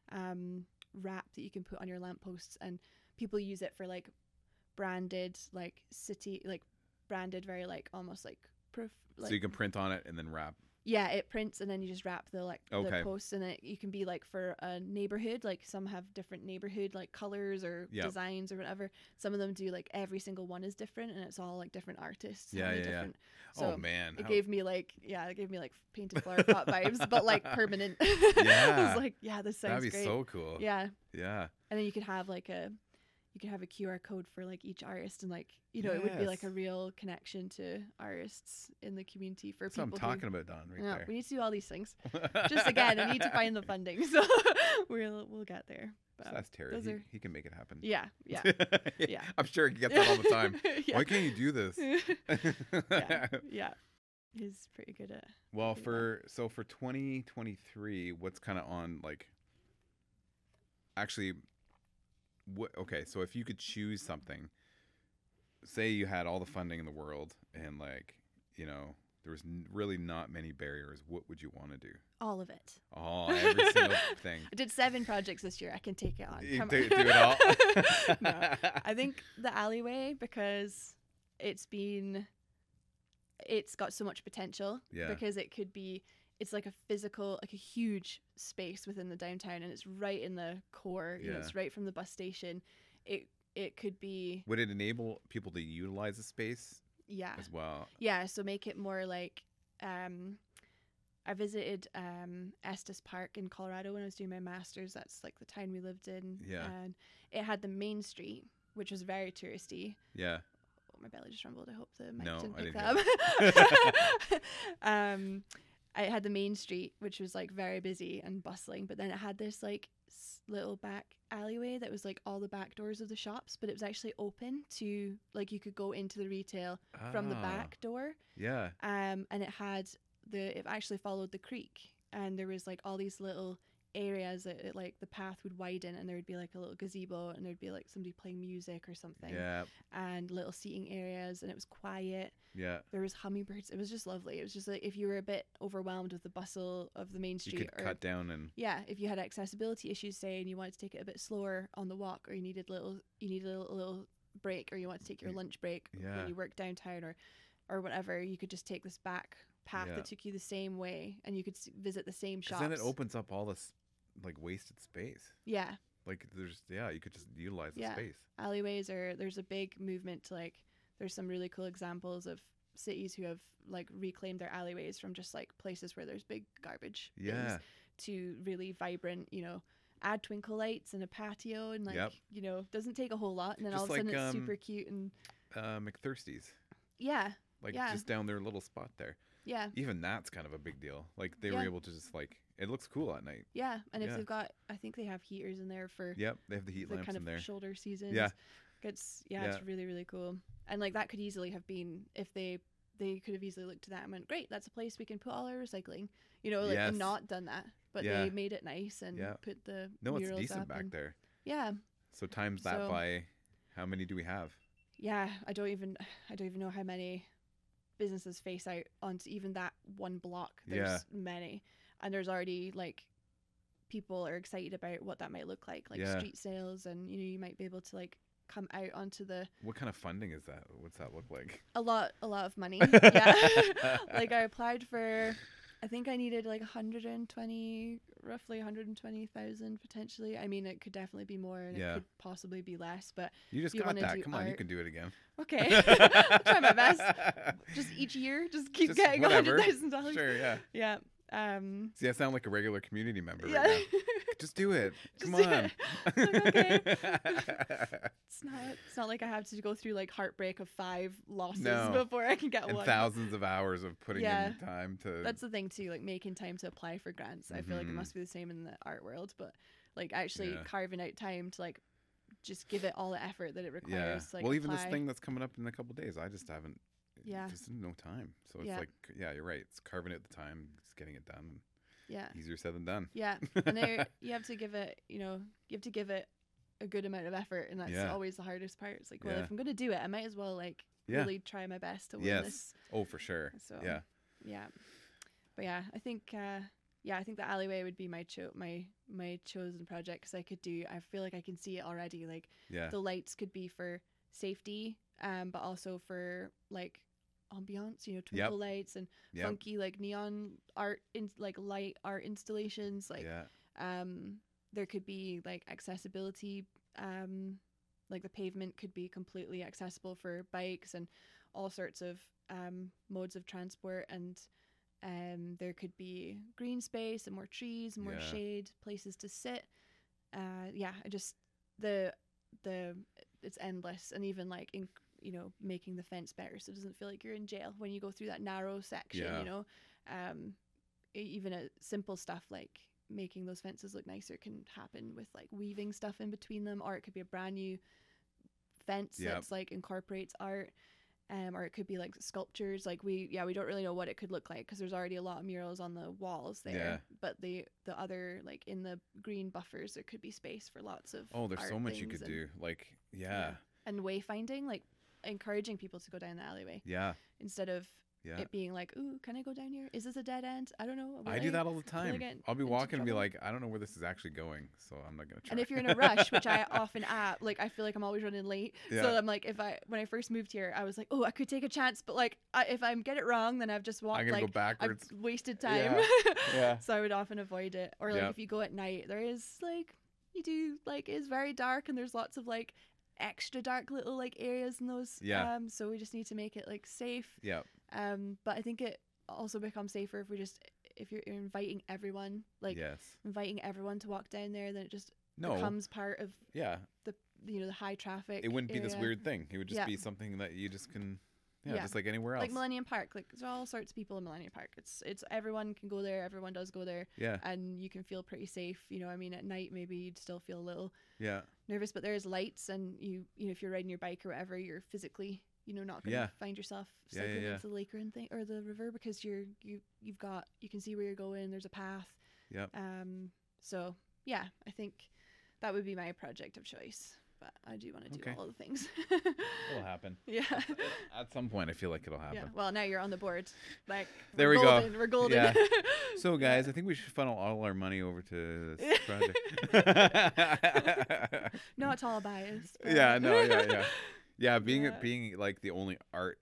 um, wrap that you can put on your lamp posts, and people use it for like branded like city like branded very like almost like proof. Like, So you can print on it and then wrap. yeah, it prints and then you just wrap the like Okay. the posts, and it you can be like for a neighborhood. Like some have different neighborhood like colors or Yeah. designs or whatever. Some of them do like every single one is different, and it's all like different artists. Yeah, having yeah, yeah. different. Oh, So man. It How- gave me like yeah, it gave me like painted flower pot vibes, but like permanent. Yeah. I was like, yeah, this sounds That'd be great. so cool. Yeah, Yeah. and then you could have like a you could have a Q R code for like each artist, and like you know it would be like a Yes. real connection to artists in the community for That's what I'm people. talking who, about, Don, right yeah, there. we need to do all these things. Just again, I need to find the funding, so we'll we'll get there. But That's Terry. those He, are- he can make it happen. yeah, yeah, yeah. I'm sure he gets that all the time. yeah. Why can't you do this? yeah, yeah. He's pretty good at. Well, do that. for so for twenty twenty-three, what's kind of on like actually what okay, so if you could choose something, say you had all the funding in the world and like, you know, there was n- really not many barriers, what would you want to do? All of it. Oh, every single thing. I did seven projects this year. I can take it on. You Come do, on. do it all? No, I think the alleyway, because it's been, it's got so much potential. Yeah. Because it could be, it's like a physical, like a huge space within the downtown, and it's right in the core. You know, Yeah. it's right from the bus station. It it could be Would it enable people to utilize the space yeah as well? yeah. So make it more like. Um, I visited um, Estes Park in Colorado when I was doing my master's. That's like the town we lived in. Yeah. And it had the main street, which was very touristy. Yeah. Oh, my belly just rumbled. I hope the mic No, didn't I pick didn't that up. um, I had the main street, which was like very busy and bustling, but then it had this like s- little back alleyway that was like all the back doors of the shops, but it was actually open to like you could go into the retail from the Ah, back door. Yeah. Um, and it had the it actually followed the creek, and there was like all these little areas that it, like the path would widen and there would be like a little gazebo and there'd be like somebody playing music or something. Yeah. And little seating areas, and it was quiet. Yeah. There was hummingbirds. It was just lovely. It was just like if you were a bit overwhelmed with the bustle of the main You street, could or cut down and yeah, if you had accessibility issues, say, and you wanted to take it a bit slower on the walk, or you needed little, you needed a little, a little break, or you want to take your Y- lunch break yeah. when you work downtown, or, or whatever, you could just take this back path Yeah. that took you the same way, and you could s- visit the same 'cause shops. then it opens up all this like wasted space. Yeah, Like there's yeah, you could just utilize the Yeah. space. alleyways are. There's a big movement to like. There's some really cool examples of cities who have like reclaimed their alleyways from just like places where there's big garbage bins Yeah. to really vibrant, you know, add twinkle lights and a patio, and like Yep. you know, doesn't take a whole lot, and then Just all of a sudden like, it's um, super cute, and Uh McThirsty's. yeah, Like Yeah. just down their little spot there. yeah, Even that's kind of a big deal. Like they were Yeah. able to just like it looks cool at night. yeah. And if Yeah. they've got, I think they have heaters in there for Yep, they have the heat the lamps kind in of there. shoulder seasons. Yeah. It's yeah, Yeah. it's really really cool, and like that could easily have been if they they could have easily looked to that and went, great, that's a place we can put all our recycling, you know, like Yes. and not done that, but Yeah. they made it nice and Yeah. put the No, it's murals decent up back and- there. Yeah, So times that So- by how many do we have? yeah. I don't even I don't even know how many businesses face out onto even that one block. There's many, and there's already like people are excited about what that might look like, like Yeah. street sales, and you know you might be able to like come out onto the What kind of funding is that? What's that look like? a lot a lot of money. Yeah. Like I applied for, I think I needed like one hundred twenty, roughly one hundred twenty thousand potentially. I mean, it could definitely be more, and Yeah. it could possibly be less, but You just you got wanna that. do Come on, you art. can do it again. okay. I'll try my best. Just each year, just keep Just getting whatever. one hundred thousand dollars. Sure, yeah. Yeah. Um, See, I sound like a regular community member yeah. right now. Just do it. Just Come do on. it. Like, okay. It's not. It's not like I have to go through like heartbreak of five losses No. before I can get And one. thousands of hours of putting Yeah. in time to. That's the thing too, like making time to apply for grants. I feel like it Mhm. must be the same in the art world, but like actually Yeah. carving out time to like just give it all the effort that it requires. yeah. To, like, well, even this apply. thing that's coming up in a couple days, I just haven't. Yeah. Just no time. So it's Yeah. like, yeah, you're right. It's carving out the time, it's getting it done. Yeah, Easier said than done. yeah, and there you have to give it, you know, you have to give it a good amount of effort, and that's Yeah. always the hardest part. It's like, well, Yeah. if I'm gonna do it, I might as well like Yeah. really try my best to win Yes. this. Oh, for sure. So Yeah. yeah, but yeah, I think uh, yeah, I think the alleyway would be my cho- my my chosen project because I could do. I feel like I can see it already. Like Yeah. the lights could be for safety, um, but also for like ambiance. You know, twinkle lights and Yep. funky like neon art in like light art installations. Like yeah. um, there could be like accessibility. Um, like the pavement could be completely accessible for bikes and all sorts of um, modes of transport, and um, there could be green space and more trees, more Yeah. shade, places to sit. Uh, yeah, I just the the it's endless, and even like in you know making the fence better so it doesn't feel like you're in jail when you go through that narrow section. Yeah. You know, um, e- even a simple stuff like making those fences look nicer can happen with like weaving stuff in between them, or it could be a brand new fence Yep. that's like incorporates art, um, or it could be like sculptures. Like we, yeah, we don't really know what it could look like because there's already a lot of murals on the walls there. Yeah. But the the other like in the green buffers, there could be space for lots of Oh, there's art so much you things could and, do. Like, yeah. and wayfinding, like encouraging people to go down the alleyway Yeah. instead of Yeah. it being like, ooh, can I go down here? Is this a dead end? I don't know. Will I do that all the will I time. get I'll be into walking and be trouble? like, I don't know where this is actually going, so I'm not gonna try. And if you're in a rush, which I often am, like I feel like I'm always running late. Yeah. So I'm like, if I when I first moved here, I was like, oh, I could take a chance, but like I, if I get it wrong, then I've just walked I'm gonna like go backwards. I've wasted time. Yeah. Yeah. So I would often avoid it. Or like Yeah. if you go at night, there is like you do like it's very dark and there's lots of like extra dark little like areas in those. Yeah. Um. So we just need to make it like safe. Yeah. Um. But I think it also becomes safer if we just if you're inviting everyone like yes. inviting everyone to walk down there, then it just No. becomes part of Yeah. the you know the high traffic. It wouldn't be this area. weird thing. It would just Yeah. be something that you just can. Yeah, Yeah. just like anywhere else. Like Millennium Park, like there's all sorts of people in Millennium Park. It's it's everyone can go there, everyone does go there, yeah. and you can feel pretty safe. You know, I mean, at night maybe you'd still feel a little Yeah. nervous, but there's lights, and you you know if you're riding your bike or whatever, you're physically you know not gonna Yeah. find yourself Yeah, yeah, cycling yeah. into the lake or anything or the river because you're you you've got you can see where you're going. There's a path. Yep. Um. so yeah, I think that would be my project of choice. But I do want to do Okay. all the things. It'll happen. Yeah. At some point, I feel like it'll happen. Yeah. Well, now you're on the board. Like There we're we go. golden. We're golden. Yeah. So, guys, I think we should funnel all our money over to this project. Not all biased. but- Yeah, no, yeah, yeah. Yeah, being Yeah. being like the only art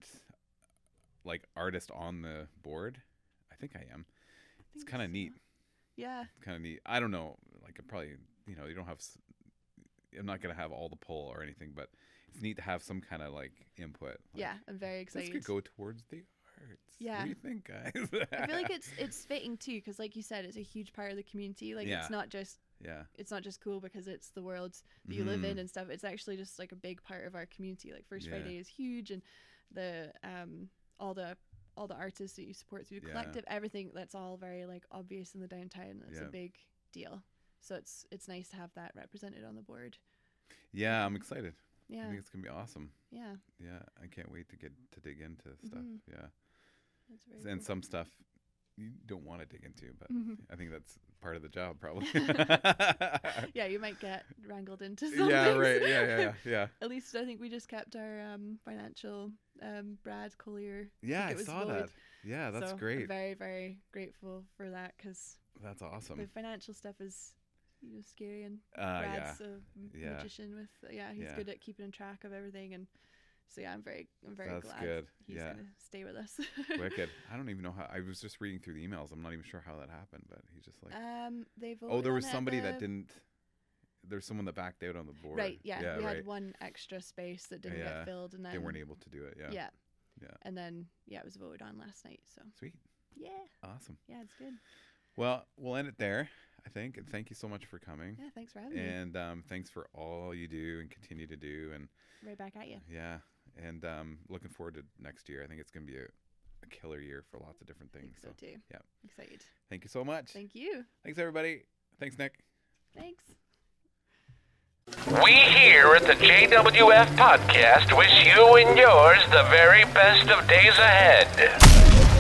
like artist on the board, I think I am. It's think kind of so. neat. Yeah. It's kind of neat. I don't know, like I probably, you know, you don't have s- I'm not going to have all the pull or anything, but it's neat to have some kind of like input. Like, Yeah. I'm very This excited. could go towards the arts. Yeah. What do you think, guys? I feel like it's it's fitting too, because like you said, it's a huge part of the community. Like Yeah. it's not just yeah. it's not just cool because it's the world that you live in Mhm. and stuff. It's actually just like a big part of our community. Like First Yeah. Friday is huge, and the um all the all the artists that you support through the Yeah. collective, everything that's all very like obvious in the downtown. It's Yeah. a big deal. So it's it's nice to have that represented on the board. Yeah, I'm excited. I Yeah, think it's going to be awesome. yeah, Yeah, I can't wait to get to dig into stuff. Mhm. Yeah. that's very And cool. some stuff you don't want to dig into, but Mhm. I think that's part of the job, probably. Yeah, you might get wrangled into some yeah, things. right. Yeah, yeah, yeah, yeah. At least I think we just kept our um, financial um, Brad Collier. Yeah, I it was saw voted. that. Yeah, that's So I'm great. very, very grateful for that, because That's the awesome. financial stuff is, you know, scary, and Uh, yeah, Brad's a m- Yeah. magician with, yeah, he's Yeah. good at keeping track of everything, and so yeah, I'm very, I'm very That's glad good. he's Yeah. gonna stay with us. wicked. I don't even know how. I was just reading through the emails. I'm not even sure how that happened, but he's just like, Um, they voted oh, there on was it at somebody that the- didn't. There's someone that backed out on the board. Right, yeah, yeah we right. had one extra space that didn't Yeah, get filled, and then They weren't able to do it. Yeah. yeah, Yeah. and then yeah, it was voted on last night. So Sweet. yeah, Awesome. yeah, it's good. Well, we'll end it there, I think. And thank you so much for coming. Yeah, thanks for having me. And um, thanks for all you do and continue to do. And Right back at you. yeah, and um, looking forward to next year. I think it's going to be a, a killer year for lots of different I things. think so, too. yeah. Excited. Thank you so much. Thank you. Thanks, everybody. Thanks, Nick. Thanks. We here at the J W F Podcast wish you and yours the very best of days ahead.